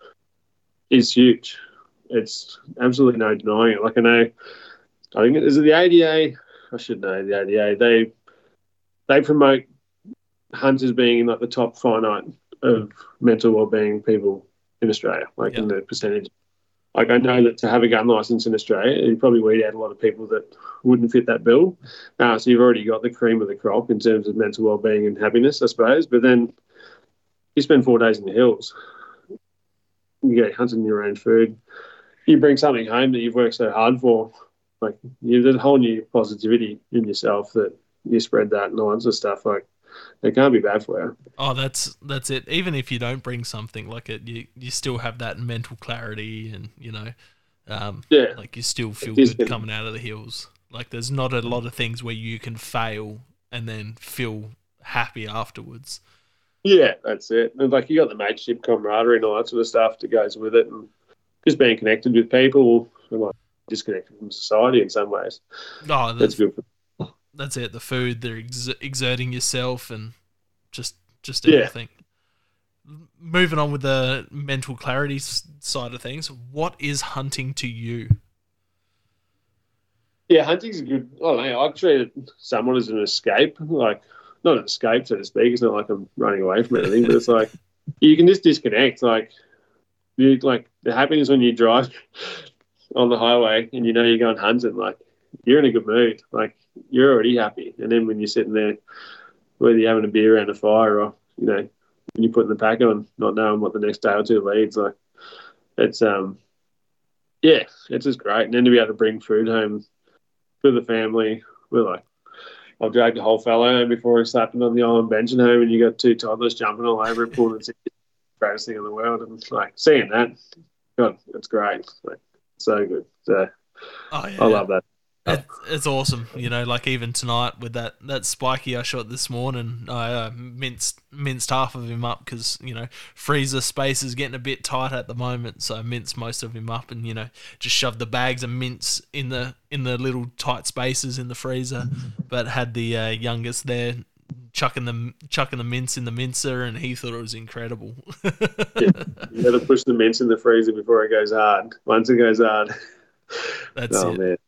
is huge. It's absolutely no denying it. Like, I know, I think, is it the A D A? I should know the A D A. They they promote hunters being in, like, the top finite of mental well-being people in Australia, like Yep. in the percentage. Like I know that to have a gun license in Australia, you probably weed out a lot of people that wouldn't fit that bill. Uh, so you've already got the cream of the crop in terms of mental well-being and happiness, I suppose. But then you spend four days in the hills, you go hunting your own food, you bring something home that you've worked so hard for. Like you, there's a whole new positivity in yourself that you spread that and all that sort of stuff. Like it can't be bad for you. Oh, that's that's it. Even if you don't bring something like it, you you still have that mental clarity, and you know, um, Yeah. like you still feel It is good good. coming out of the hills. Like there's not a lot of things where you can fail and then feel happy afterwards. Yeah, that's it. And like you got the mateship, camaraderie, and all that sort of stuff that goes with it, and just being connected with people, and like disconnected from society in some ways. Oh, That's that's good. For, that's it. The food, the ex- exerting yourself, and just just Yeah. everything. Moving on with the mental clarity s- side of things, what is hunting to you? yeah, hunting's a good. I don't know. I treat it somewhat as an escape, like not an escape, so to speak. It's not like I'm running away from anything, but it's like you can just disconnect. Like you, like the happiness when you drive on the highway and you know you're going hunting. Like you're in a good mood. Like you're already happy, and then when you're sitting there, whether you're having a beer around a fire or you know when you're putting the pack on, not knowing what the next day or two leads, like it's um yeah, it's just great. And then to be able to bring food home for the family, we're like, I'll drag the whole fellow home before he slapped him on the island bench and home, and you got two toddlers jumping all over it, pulling it. Greatest thing in the world, and like seeing that, God, it's great. Like so good. So Oh yeah, I love that. It, it's awesome, you know. Like even tonight with that, that spiky I shot this morning, I uh, minced minced half of him up because you know freezer space is getting a bit tight at the moment, so I minced most of him up and you know just shoved the bags of mince in the in the little tight spaces in the freezer, but had the uh, youngest there chucking the chucking the mince in the mincer, and he thought it was incredible. Yeah. You got to push the mince in the freezer before it goes hard. Once it goes hard, That's oh it. man,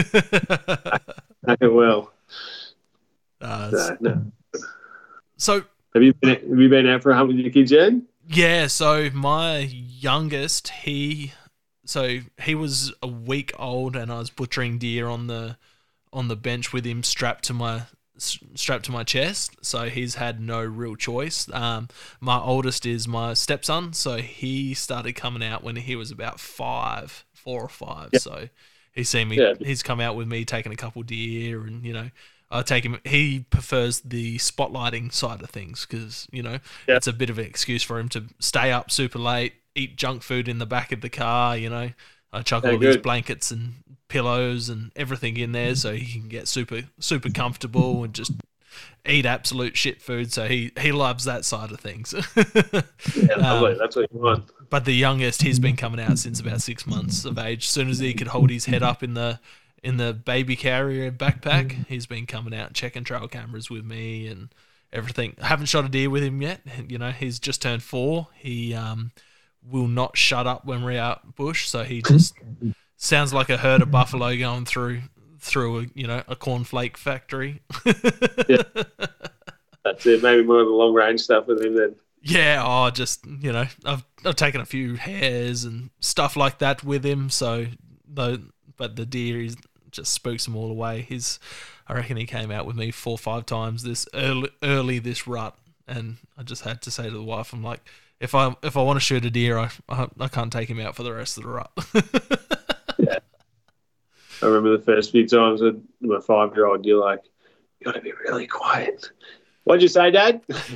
pack it well. Uh, So, no. so Have you been have you been out for a hunt with your kids yet? yeah, so my youngest, he so he was a week old, and I was butchering deer on the on the bench with him strapped to my strapped to my chest. So he's had no real choice. Um, my oldest is my stepson, so he started coming out when he was about five, four or five. Yeah. So he's seen me. Yeah. He's come out with me taking a couple deer, and you know. I take him. He prefers the spotlighting side of things because you know Yeah. it's a bit of an excuse for him to stay up super late, eat junk food in the back of the car. You know, I chuck Yeah, all these good. blankets and pillows and everything in there so he can get super super comfortable and just eat absolute shit food. So he he loves that side of things. Yeah, lovely. Um, That's what you want. but the youngest, he's been coming out since about six months of age. As soon as he could hold his head up in the in the baby carrier backpack, he's been coming out checking trail cameras with me and everything. I haven't shot a deer with him yet. You know, he's just turned four. He um, will not shut up when we're out bush, so he just sounds like a herd of buffalo going through through a you know a cornflake factory. Yeah. That's it. Maybe more of the long range stuff with him then. Yeah, oh, just you know, I've I've taken a few hares and stuff like that with him. So though, but the deer is just spooks them all away. He's, I reckon he came out with me four or five times this early early this rut, and I just had to say to the wife, I'm like, if I if I want to shoot a deer, I I, I can't take him out for the rest of the rut. Yeah. I remember the first few times with my five year old, you're like, you got to be really quiet. What'd you say, Dad?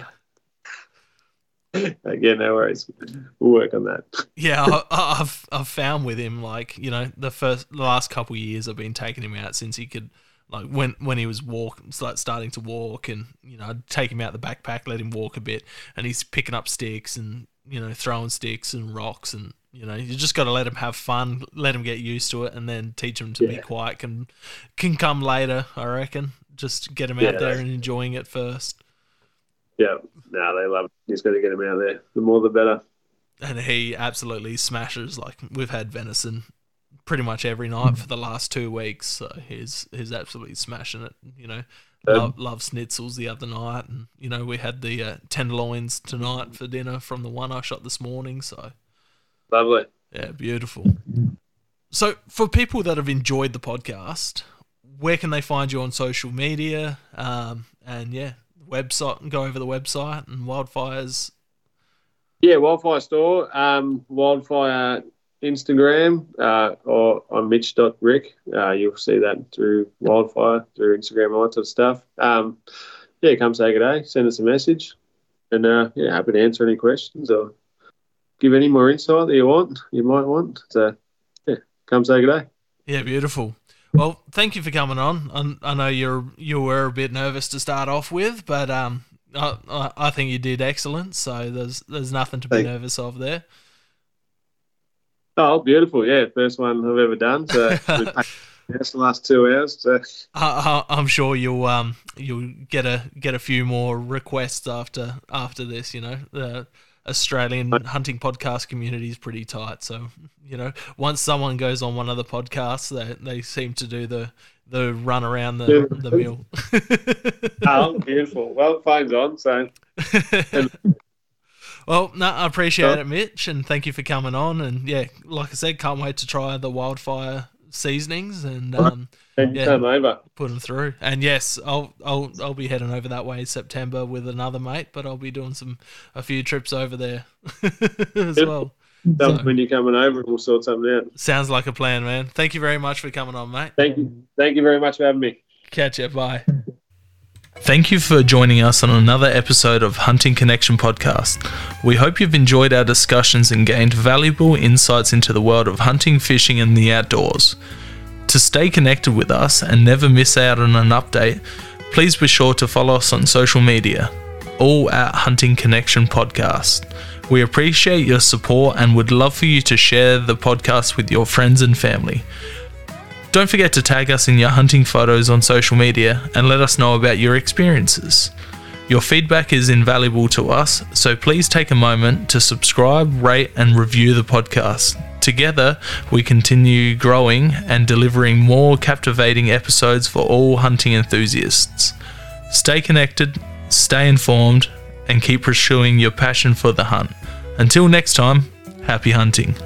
Again, no worries. We'll work on that. Yeah, I, I've I've found with him, like you know the first the last couple of years I've been taking him out since he could, like when when he was walk like starting to walk, and you know I'd take him out the backpack, let him walk a bit, and he's picking up sticks and you know throwing sticks and rocks, and you know you just got to let him have fun, let him get used to it, and then teach him to be Yeah. quiet. Can can come later, I reckon. Just get him Yeah, out there that's- and enjoying it first. Yeah. No, they love it. You just got to get them out there. The more, the better. And he absolutely smashes. Like we've had venison pretty much every night for the last two weeks. So he's he's absolutely smashing it. You know, love, love schnitzels the other night, and you know we had the uh, tenderloins tonight for dinner from the one I shot this morning. So lovely. Yeah, beautiful. So for people that have enjoyed the podcast, where can they find you on social media? Um, and yeah, website, go over the website and Wildfire's. Yeah, Wildfire Store, um, Wildfire Instagram, uh, or on mitch dot rick. Uh, you'll see that through Wildfire, through Instagram, all that sort of stuff. Um, yeah, come say good day, send us a message, and uh, yeah, happy to answer any questions or give any more insight that you want, you might want. So yeah, come say good day. Yeah, beautiful. Well, thank you for coming on. I, I know you're you were a bit nervous to start off with, but um, I, I think you did excellent. So there's there's nothing to be Thanks. nervous of there. Oh, beautiful! Yeah, first one I've ever done. So that's the last two hours. So. I, I, I'm sure you'll um you'll get a get a few more requests after after this. You know, the Australian hunting podcast community is pretty tight. So you know, once someone goes on one of the podcasts, they they seem to do the the run around the the mill. Oh, beautiful! Well, phone's on, so. Well, no, I appreciate it, Mitch, and thank you for coming on. And yeah, like I said, can't wait to try the Wildfire seasonings and um, yeah, over. put them through. And yes, I'll I'll I'll be heading over that way in September with another mate, but I'll be doing some a few trips over there as yep. well. Tell so, when you're coming over, we'll sort something out. Sounds like a plan, man. Thank you very much for coming on, mate. Thank you. Thank you very much for having me. Catch you. Bye. Thank you for joining us on another episode of Hunting Connection Podcast. We hope you've enjoyed our discussions and gained valuable insights into the world of hunting, fishing, and the outdoors. To stay connected with us and never miss out on an update, please be sure to follow us on social media, all at Hunting Connection Podcast. We appreciate your support and would love for you to share the podcast with your friends and family. Don't forget to tag us in your hunting photos on social media and let us know about your experiences. Your feedback is invaluable to us, so please take a moment to subscribe, rate, and review the podcast. Together, we continue growing and delivering more captivating episodes for all hunting enthusiasts. Stay connected, stay informed, and keep pursuing your passion for the hunt. Until next time, happy hunting.